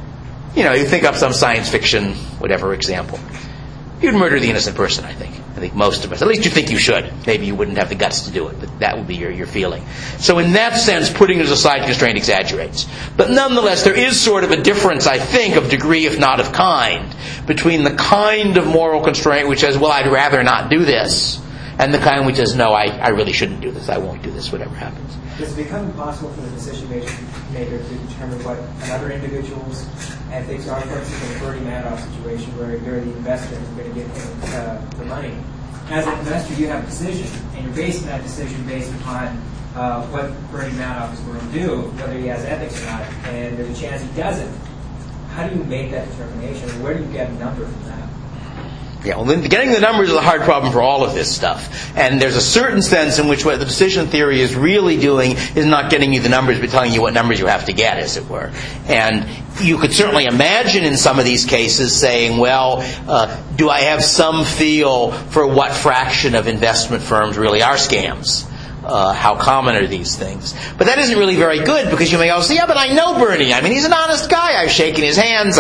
You think up some science fiction, whatever example. You'd murder the innocent person, I think. I think most of us. At least you think you should. Maybe you wouldn't have the guts to do it, but that would be your feeling. So in that sense, putting it as a side constraint exaggerates. But nonetheless, there is sort of a difference, I think, of degree, if not of kind, between the kind of moral constraint which says, well, I'd rather not do this, and the kind which says, no, I really shouldn't do this. I won't do this, whatever happens. Does it become impossible for the decision maker to determine what another individual's ethics are? For instance, in a Bernie Madoff situation where you're the investor and you're going to give him the money. As an investor, you have a decision, and you're basing that decision based upon what Bernie Madoff is going to do, whether he has ethics or not, and there's a chance he doesn't. How do you make that determination? Where do you get a number from that? Yeah, well, then getting the numbers is a hard problem for all of this stuff. And there's a certain sense in which what the decision theory is really doing is not getting you the numbers, but telling you what numbers you have to get, as it were. And you could certainly imagine in some of these cases saying, well, do I have some feel for what fraction of investment firms really are scams? How common are these things? But that isn't really very good, because you may also say, yeah, but I know Bernie. I mean, he's an honest guy. I've shaken his hands.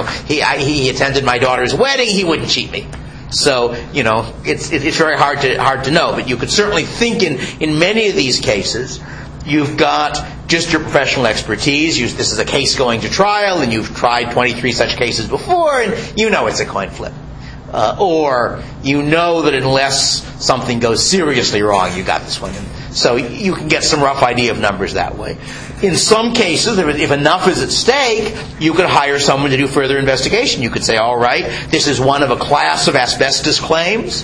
He attended my daughter's wedding. He wouldn't cheat me. So, it's very hard to know. But you could certainly think in many of these cases, you've got just your professional expertise. This is a case going to trial, and you've tried 23 such cases before, and it's a coin flip. Or you know that unless something goes seriously wrong, you got this one. So you can get some rough idea of numbers that way. In some cases, if enough is at stake, you could hire someone to do further investigation. You could say, all right, this is one of a class of asbestos claims.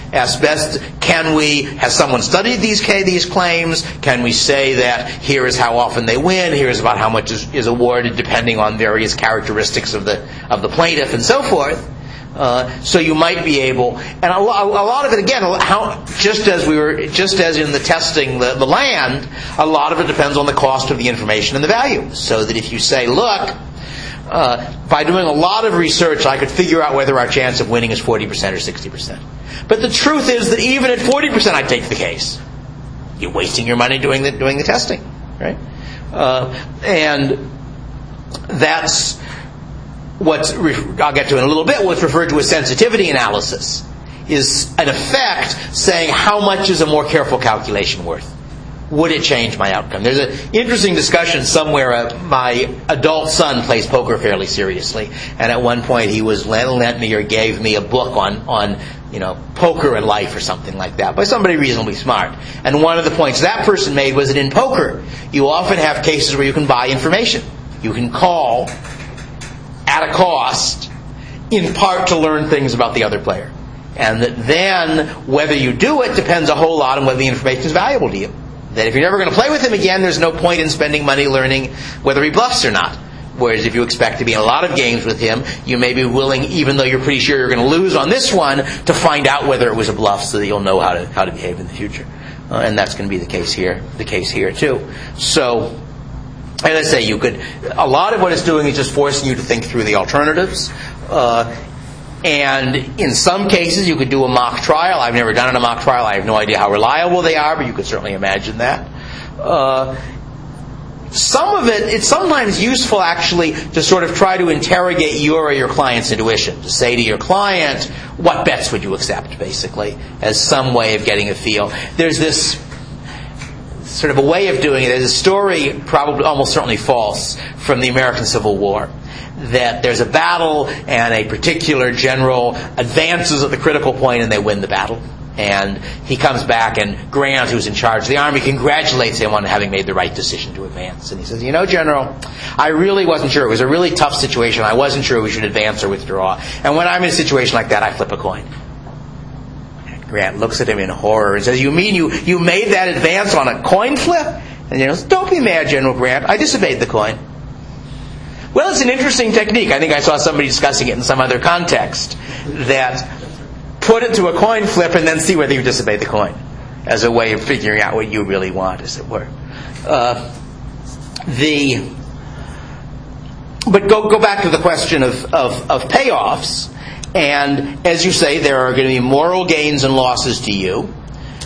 Has someone studied these claims? Can we say that here is how often they win, here is about how much is awarded depending on various characteristics of the plaintiff and so forth? So you might be able, and a lot of it again, just as in the testing the land, a lot of it depends on the cost of the information and the value. So that if you say, look, by doing a lot of research, I could figure out whether our chance of winning is 40% or 60%. But the truth is that even at 40%, I'd take the case. You're wasting your money doing the testing, right? And that's I'll get to in a little bit, what's referred to as sensitivity analysis, is an effect saying how much is a more careful calculation worth. would it change my outcome? There's an interesting discussion somewhere. My adult son plays poker fairly seriously, and at one point he was lent me or gave me a book on poker and life or something like that by somebody reasonably smart. And one of the points that person made was that in poker, you often have cases where you can buy information. You can call at a cost, in part to learn things about the other player. And that then, whether you do it depends a whole lot on whether the information is valuable to you. That if you're never going to play with him again, there's no point in spending money learning whether he bluffs or not. Whereas if you expect to be in a lot of games with him, you may be willing, even though you're pretty sure you're going to lose on this one, to find out whether it was a bluff so that you'll know how to behave in the future. And that's going to be the case here too. So, as I say, a lot of what it's doing is just forcing you to think through the alternatives. And in some cases, you could do a mock trial. I've never done a mock trial. I have no idea how reliable they are, but you could certainly imagine that. Some of it's sometimes useful, actually, to sort of try to interrogate your or your client's intuition. To say to your client, what bets would you accept, basically, as some way of getting a feel. There's this sort of a way of doing it. There's a story, probably almost certainly false, from the American Civil War. That there's a battle and a particular general advances at the critical point and they win the battle. And he comes back and Grant, who's in charge of the army, congratulates him on having made the right decision to advance. And he says, General, I really wasn't sure. It was a really tough situation. I wasn't sure we should advance or withdraw. And when I'm in a situation like that, I flip a coin. And Grant looks at him in horror and says, you mean you made that advance on a coin flip? And he goes, don't be mad, General Grant. I disobeyed the coin. Well, it's an interesting technique. I think I saw somebody discussing it in some other context. That put it to a coin flip and then see whether you disobey the coin, as a way of figuring out what you really want, as it were. But go back to the question of payoffs. And as you say, there are going to be moral gains and losses to you.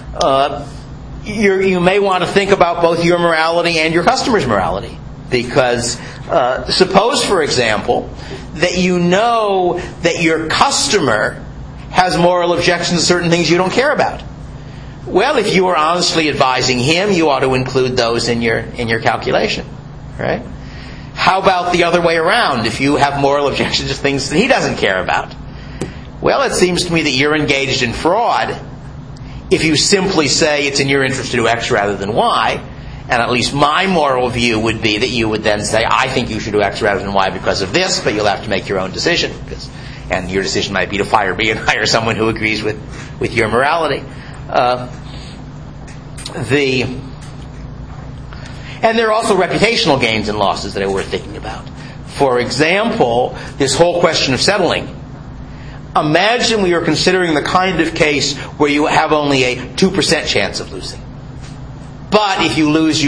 You may want to think about both your morality and your customer's morality. Because suppose, for example, that you know that your customer has moral objections to certain things you don't care about. Well, if you are honestly advising him, you ought to include those in your calculation, right? How about the other way around? If you have moral objections to things that he doesn't care about, well, it seems to me that you're engaged in fraud if you simply say it's in your interest to do X rather than Y. And at least my moral view would be that you would then say, I think you should do X rather than Y because of this, but you'll have to make your own decision. And your decision might be to fire me and hire someone who agrees with your morality. And there are also reputational gains and losses that are worth thinking about. For example, this whole question of settling. Imagine we are considering the kind of case where you have only a 2% chance of losing. But if you lose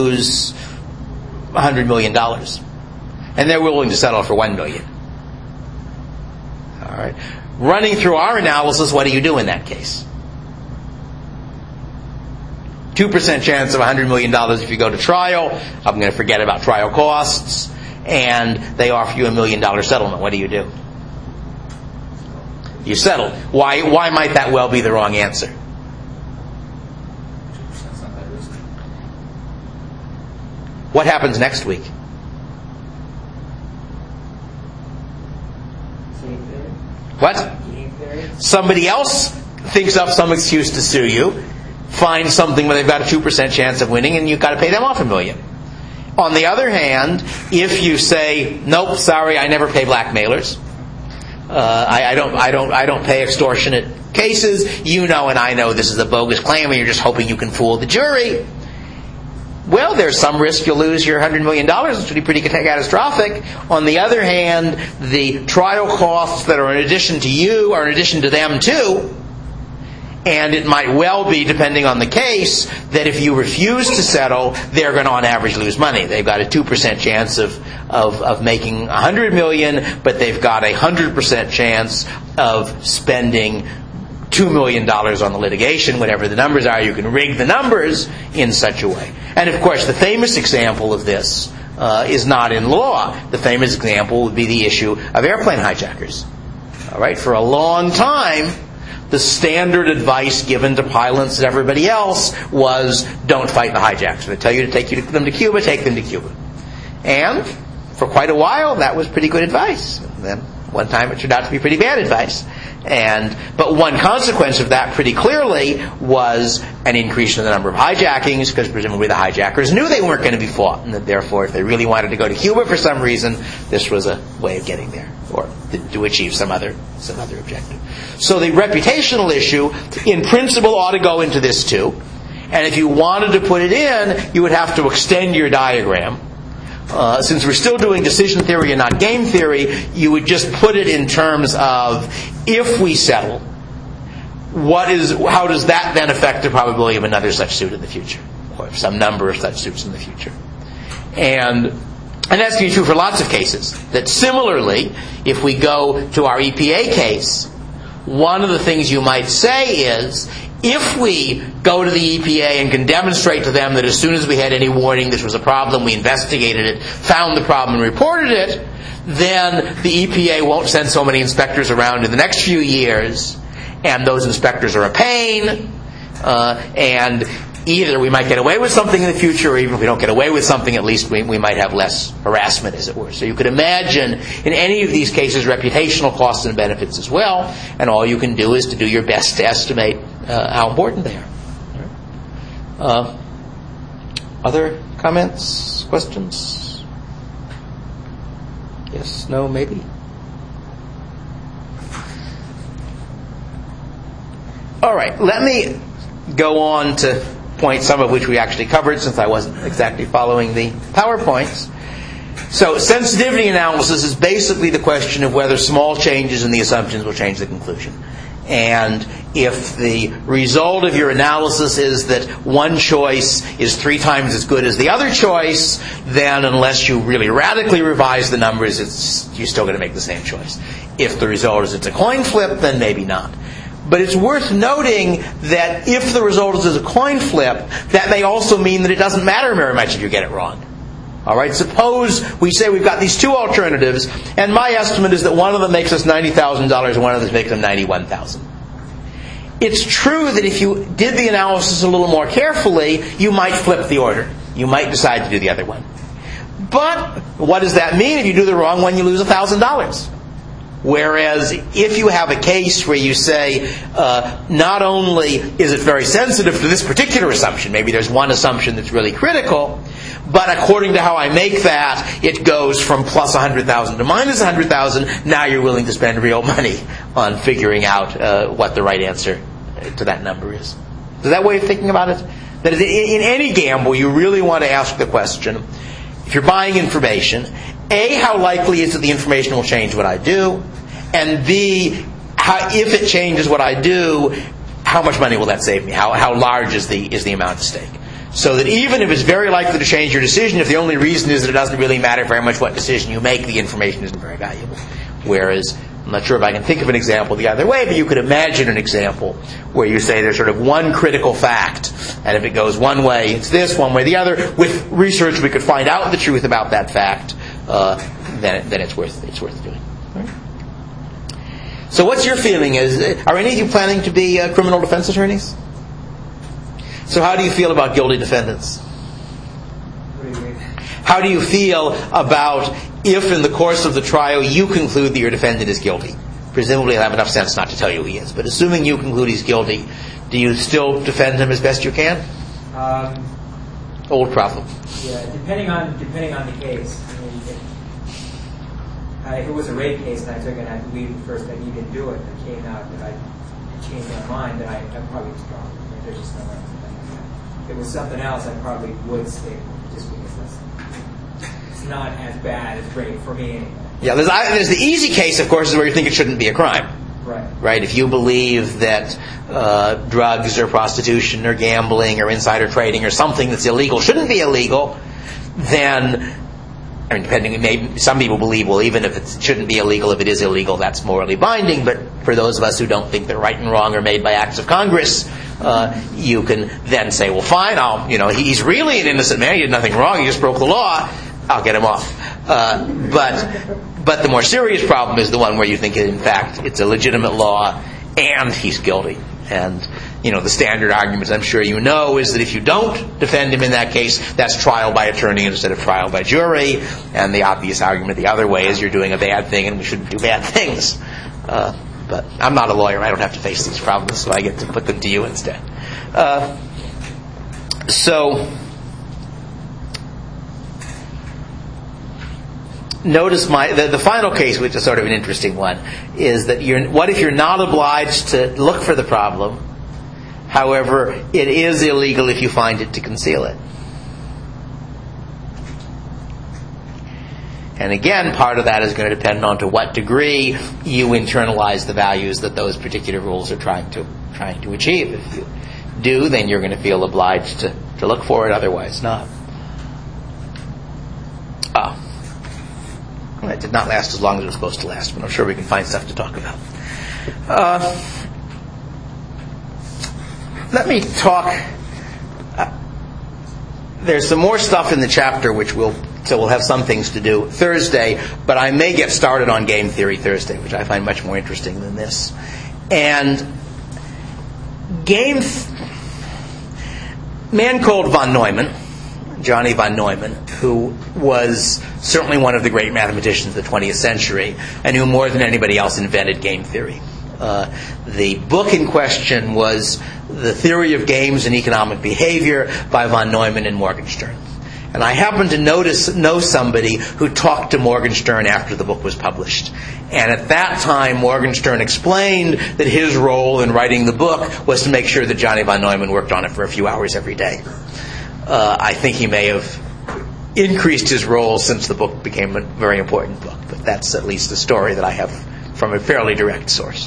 $100 million. And they're willing to settle for $1 million. All right. Running through our analysis, what do you do in that case? 2% chance of $100 million if you go to trial. I'm going to forget about trial costs. And they offer you $1 million settlement. What do? You settle. Why might that well be the wrong answer? What happens next week? What? Somebody else thinks up some excuse to sue you, finds something where they've got a 2% chance of winning, and you've got to pay them off $1 million. On the other hand, if you say, nope, sorry, I never pay blackmailers. I don't pay extortionate cases. You know and I know this is a bogus claim and you're just hoping you can fool the jury. Well, there's some risk you'll lose your $100 million, which would be pretty catastrophic. On the other hand, the trial costs that are in addition to you are in addition to them too. And it might well be, depending on the case, that if you refuse to settle, they're going to on average lose money. They've got a 2% chance of making $100 million, but they've got a 100% chance of spending $2 million on the litigation. Whatever the numbers are, you can rig the numbers in such a way. And of course, the famous example of this is not in law. The famous example would be the issue of airplane hijackers. All right, for a long time, the standard advice given to pilots and everybody else was, don't fight the hijackers. They tell you to take them to Cuba, take them to Cuba. And for quite a while, that was pretty good advice. And then one time it turned out to be pretty bad advice. But one consequence of that pretty clearly was an increase in the number of hijackings, because presumably the hijackers knew they weren't going to be fought, and that therefore if they really wanted to go to Cuba for some reason, this was a way of getting there, or to achieve some other objective. So the reputational issue, in principle, ought to go into this too. And if you wanted to put it in, you would have to extend your diagram. Since we're still doing decision theory and not game theory, you would just put it in terms of, if we settle, how does that then affect the probability of another such suit in the future, or some number of such suits in the future? And that's going to be true for lots of cases. That similarly, if we go to our EPA case, one of the things you might say is, if we go to the EPA and can demonstrate to them that as soon as we had any warning this was a problem, we investigated it, found the problem, and reported it, then the EPA won't send so many inspectors around in the next few years, and those inspectors are a pain, and either we might get away with something in the future, or even if we don't get away with something, at least we might have less harassment, as it were. So you could imagine, in any of these cases, reputational costs and benefits as well, and all you can do is to do your best to estimate how important they are. Other comments, questions? Yes, no, maybe? All right, let me go on to points, some of which we actually covered since I wasn't exactly following the PowerPoints. So sensitivity analysis is basically the question of whether small changes in the assumptions will change the conclusion. And if the result of your analysis is that one choice is 3 times as good as the other choice, then unless you really radically revise the numbers, you're still going to make the same choice. If the result is it's a coin flip, then maybe not. But it's worth noting that if the result is a coin flip, that may also mean that it doesn't matter very much if you get it wrong. All right, suppose we say we've got these 2 alternatives, and my estimate is that one of them makes us $90,000 and one of them makes them $91,000. It's true that if you did the analysis a little more carefully, you might flip the order. You might decide to do the other one. But what does that mean? If you do the wrong one, you lose $1,000. Whereas if you have a case where you say, not only is it very sensitive to this particular assumption, maybe there's one assumption that's really critical, but according to how I make that, it goes from plus 100,000 to minus 100,000, now you're willing to spend real money on figuring out what the right answer to that number is. Is that way of thinking about it? That in any gamble, you really want to ask the question, if you're buying information, A, how likely is it the information will change what I do? And B, if it changes what I do, how much money will that save me? How large is the amount at stake? So that even if it's very likely to change your decision, if the only reason is that it doesn't really matter very much what decision you make, the information isn't very valuable. Whereas, I'm not sure if I can think of an example the other way, but you could imagine an example where you say there's sort of one critical fact, and if it goes one way, it's this, one way the other. With research, we could find out the truth about that fact. Then it's worth doing. Right? So what's your feeling? Are any of you planning to be criminal defense attorneys? So how do you feel about guilty defendants? What do you mean? How do you feel about if in the course of the trial you conclude that your defendant is guilty? Presumably he'll have enough sense not to tell you he is. But assuming you conclude he's guilty, do you still defend him as best you can? Old problem. Yeah, depending on the case. I mean, if it was a rape case and I took it and I believed at first that he didn't do it, and it came out that I changed my mind, then I probably was wrong. There's just no way to think that. If it was something else, I probably would stick just because it's not as bad as rape for me anyway. Yeah, there's the easy case, of course, is where you think it shouldn't be a crime. Right? If you believe that drugs or prostitution or gambling or insider trading or something that's illegal shouldn't be illegal, then, I mean, maybe some people believe, well, even if it shouldn't be illegal, if it is illegal, that's morally binding. But for those of us who don't think that right and wrong are made by acts of Congress, you can then say, well, fine, he's really an innocent man. He did nothing wrong. He just broke the law. I'll get him off. But the more serious problem is the one where you think, in fact, it's a legitimate law and he's guilty. And, the standard argument, I'm sure you know, is that if you don't defend him in that case, that's trial by attorney instead of trial by jury. And the obvious argument the other way is you're doing a bad thing and we shouldn't do bad things. But I'm not a lawyer. I don't have to face these problems, so I get to put them to you instead. Notice the final case, which is sort of an interesting one, is that what if you're not obliged to look for the problem? However, it is illegal if you find it to conceal it. And again, part of that is going to depend on to what degree you internalize the values that those particular rules are trying to achieve. If you do, then you're going to feel obliged to look for it, otherwise not. Well, it did not last as long as it was supposed to last, but I'm sure we can find stuff to talk about. Let me talk. There's some more stuff in the chapter so we'll have some things to do Thursday, but I may get started on game theory Thursday, which I find much more interesting than this. And man called von Neumann, Johnny von Neumann, who was certainly one of the great mathematicians of the 20th century, and who more than anybody else invented game theory. The book in question was The Theory of Games and Economic Behavior by von Neumann and Morgenstern. And I happened to know somebody who talked to Morgenstern after the book was published. And at that time, Morgenstern explained that his role in writing the book was to make sure that Johnny von Neumann worked on it for a few hours every day. I think he may have increased his role since the book became a very important book, but that's at least a story that I have from a fairly direct source.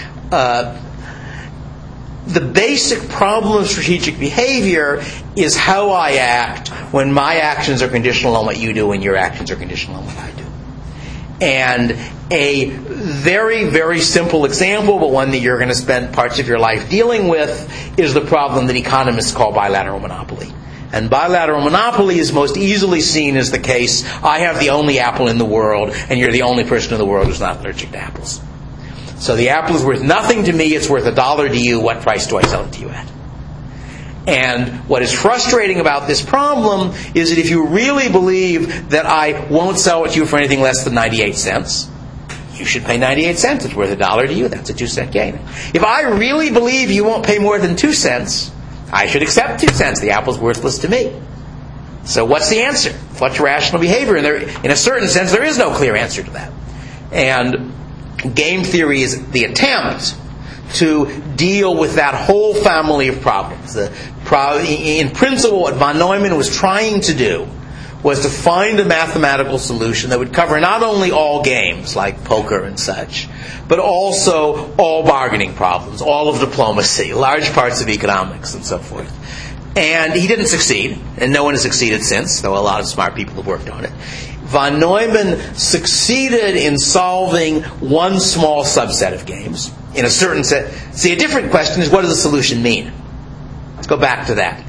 The basic problem of strategic behavior is how I act when my actions are conditional on what you do and your actions are conditional on what I do. And a very, very simple example, but one that you're going to spend parts of your life dealing with, is the problem that economists call bilateral monopoly. And bilateral monopoly is most easily seen as the case, I have the only apple in the world, and you're the only person in the world who's not allergic to apples. So the apple is worth nothing to me, it's worth $1 to you, what price do I sell it to you at? And what is frustrating about this problem is that if you really believe that I won't sell it to you for anything less than 98 cents, you should pay 98 cents. It's worth $1 to you. That's a 2-cent gain. If I really believe you won't pay more than 2 cents, I should accept 2 cents. The apple's worthless to me. So what's the answer? What's rational behavior? And in a certain sense, there is no clear answer to that. And game theory is the attempt to deal with that whole family of problems. In principle, what von Neumann was trying to do was to find a mathematical solution that would cover not only all games, like poker and such, but also all bargaining problems, all of diplomacy, large parts of economics, and so forth. And he didn't succeed, and no one has succeeded since, though a lot of smart people have worked on it. Von Neumann succeeded in solving one small subset of games. In a certain set. See, a different question is, what does the solution mean? Let's go back to that.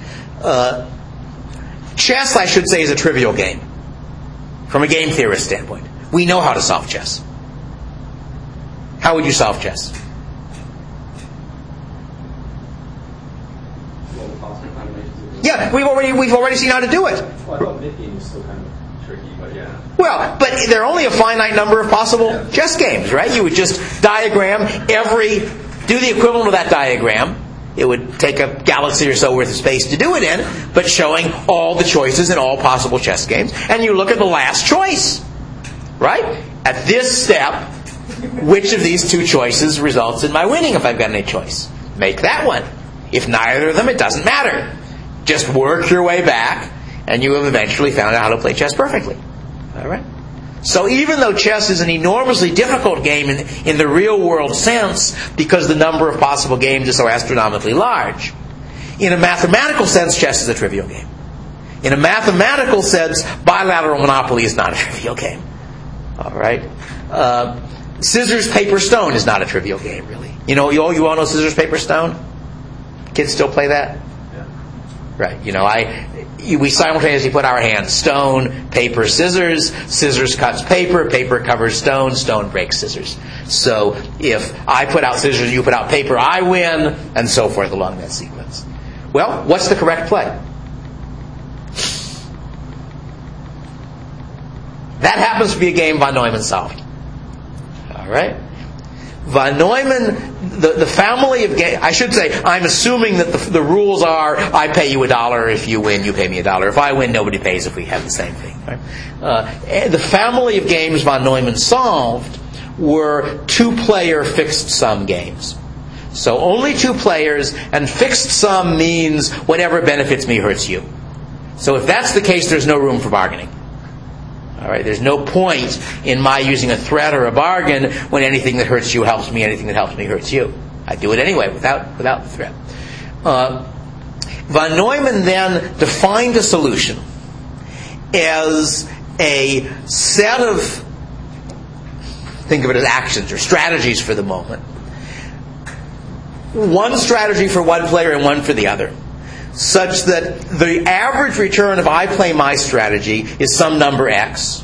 Chess, I should say, is a trivial game. From a game theorist standpoint. We know how to solve chess. How would you solve chess? Yeah, we've already seen how to do it. Well, I thought mid-game was still kind of tricky, but yeah. Well, but there are only a finite number of possible chess games, right? You would just diagram do the equivalent of that diagram. It would take a galaxy or so worth of space to do it in, but showing all the choices in all possible chess games. And you look at the last choice, right? At this step, which of these two choices results in my winning if I've got any choice? Make that one. If neither of them, it doesn't matter. Just work your way back, and you have eventually found out how to play chess perfectly. All right? So even though chess is an enormously difficult game in the real world sense, because the number of possible games is so astronomically large, in a mathematical sense, chess is a trivial game. In a mathematical sense, bilateral monopoly is not a trivial game. All right? Scissors, paper, stone is not a trivial game, really. You all know scissors, paper, stone? Kids still play that? Right. We simultaneously put our hands stone, paper, scissors. Scissors cuts paper. Paper covers stone. Stone breaks scissors. So if I put out scissors and you put out paper, I win, and so forth along that sequence. Well, what's the correct play? That happens to be a game von Neumann solved. All right. Von Neumann, the family of games, I should say, I'm assuming that the rules are, I pay you $1, if you win, you pay me $1. If I win, nobody pays if we have the same thing. Right? The family of games von Neumann solved were two-player fixed-sum games. So only 2 players, and fixed sum means whatever benefits me hurts you. So if that's the case, there's no room for bargaining. All right, there's no point in my using a threat or a bargain when anything that hurts you helps me, anything that helps me hurts you. I do it anyway without the threat. Von Neumann then defined a solution as a set of, think of it as actions or strategies for the moment. One strategy for one player and one for the other, such that the average return if I play my strategy is some number X.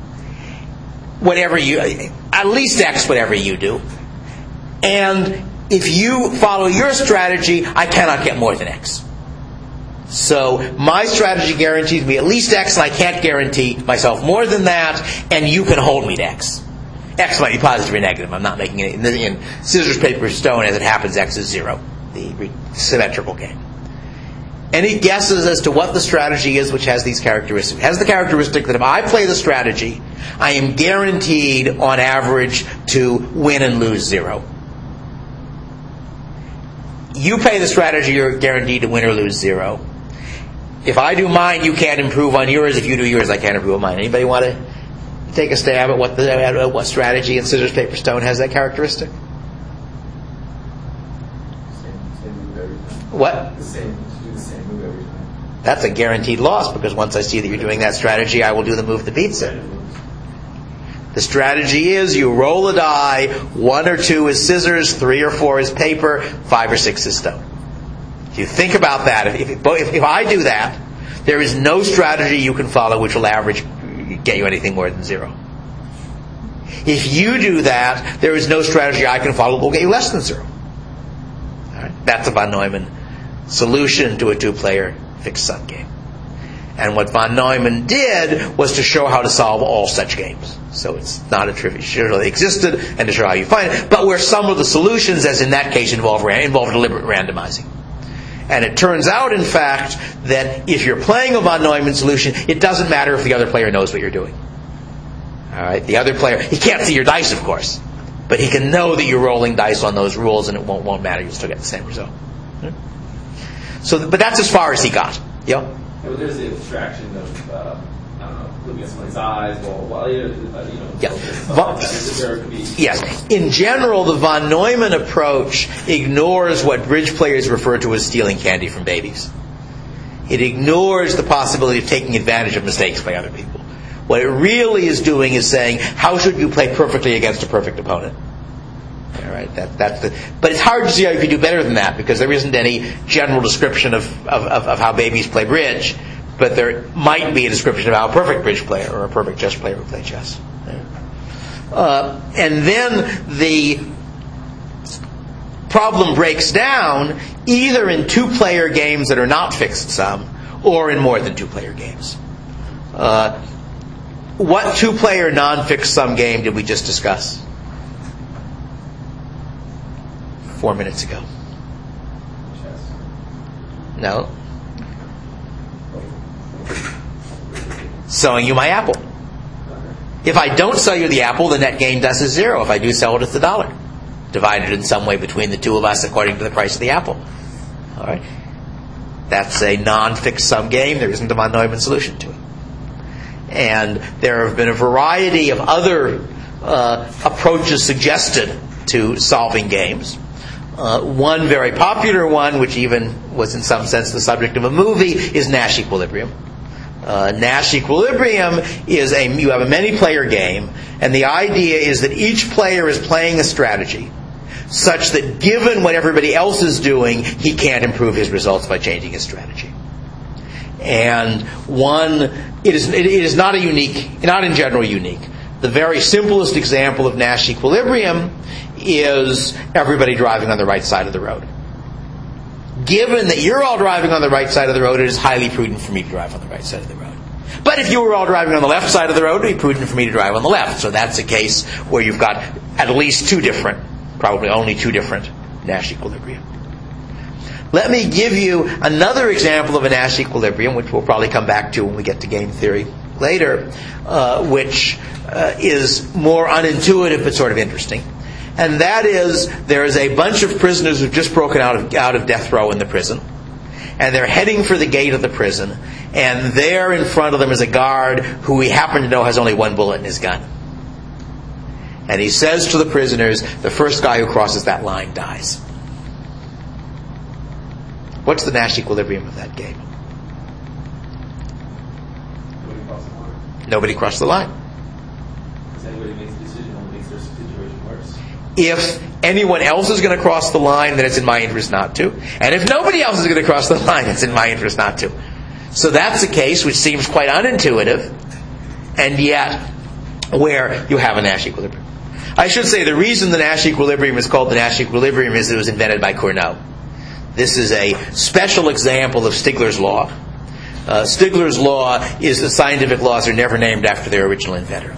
At least X, whatever you do. And if you follow your strategy, I cannot get more than X. So my strategy guarantees me at least X, and I can't guarantee myself more than that, and you can hold me to X. X might be positive or negative. I'm not making it. In scissors, paper, stone, as it happens, X is 0. The symmetrical game. Any guesses as to what the strategy is which has these characteristics? It has the characteristic that if I play the strategy, I am guaranteed, on average, to win and lose 0. You play the strategy, you're guaranteed to win or lose 0. If I do mine, you can't improve on yours. If you do yours, I can't improve on mine. Anybody want to take a stab at what strategy in scissors, paper, stone has that characteristic? Same move every time. What? Do the same move every time. That's a guaranteed loss, because once I see that you're doing that strategy, I will do the move that beats it. The strategy is you roll a die, 1 or 2 is scissors, 3 or 4 is paper, 5 or 6 is stone. If you think about that, if I do that, there is no strategy you can follow which will average get you anything more than 0. If you do that, there is no strategy I can follow that will get you less than 0. All right? That's a von Neumann solution to a 2-player fixed-sum game. And what von Neumann did was to show how to solve all such games. So it's not a trivial. It surely existed, and to show how you find it. But where some of the solutions, as in that case, involve deliberate randomizing. And it turns out, in fact, that if you're playing a von Neumann solution, it doesn't matter if the other player knows what you're doing. All right, the other player, he can't see your dice, of course, but he can know that you're rolling dice on those rules, and it won't matter. You'll still get the same result. So, but that's as far as he got. Yeah. But there's the abstraction of, looking at somebody's eyes, Yes. In general, the von Neumann approach ignores what bridge players refer to as stealing candy from babies. It ignores the possibility of taking advantage of mistakes by other people. What it really is doing is saying, how should you play perfectly against a perfect opponent? All right, but it's hard to see how you can do better than that, because there isn't any general description of how babies play bridge, but there might be a description of how a perfect bridge player or a perfect chess player would play chess. And then the problem breaks down either in 2-player games that are not fixed sum or in more than 2-player games. What 2-player non-fixed sum game did we just discuss 4 minutes ago? Chess. No. Selling you my apple. If I don't sell you the apple, the net gain does is 0. If I do sell it, it's $1. Divided in some way between the two of us according to the price of the apple. All right. That's a non-fixed sum game. There isn't a von Neumann solution to it. And there have been a variety of other approaches suggested to solving games. One very popular one, which even was in some sense the subject of a movie, is Nash equilibrium. Nash equilibrium is you have a many-player game, and the idea is that each player is playing a strategy such that given what everybody else is doing, he can't improve his results by changing his strategy. And it is not in general unique. The very simplest example of Nash equilibrium is everybody driving on the right side of the road. Given that you're all driving on the right side of the road, it is highly prudent for me to drive on the right side of the road. But if you were all driving on the left side of the road, it would be prudent for me to drive on the left. So that's a case where you've got at least probably only two different Nash equilibria. Let me give you another example of a Nash equilibrium, which we'll probably come back to when we get to game theory later, which is more unintuitive but sort of interesting. And that is, there is a bunch of prisoners who've just broken out of death row in the prison, and they're heading for the gate of the prison, and there in front of them is a guard who we happen to know has only one bullet in his gun. And he says to the prisoners, the first guy who crosses that line dies. What's the Nash equilibrium of that game? Nobody crossed the line. Because anybody makes a decision only makes their situation worse. If anyone else is going to cross the line, then it's in my interest not to. And if nobody else is going to cross the line, it's in my interest not to. So that's a case which seems quite unintuitive, and yet where you have a Nash equilibrium. I should say the reason the Nash equilibrium is called the Nash equilibrium is it was invented by Cournot. This is a special example of Stigler's law. Stigler's law is the scientific laws are never named after their original inventor.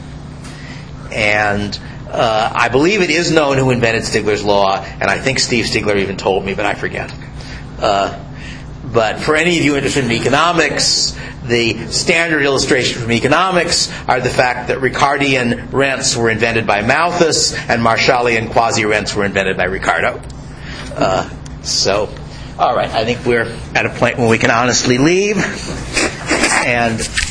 And I believe it is known who invented Stigler's law, and I think Steve Stigler even told me, but I forget. But for any of you interested in economics, the standard illustration from economics are the fact that Ricardian rents were invented by Malthus, and Marshallian quasi-rents were invented by Ricardo. All right, I think we're at a point where we can honestly leave. And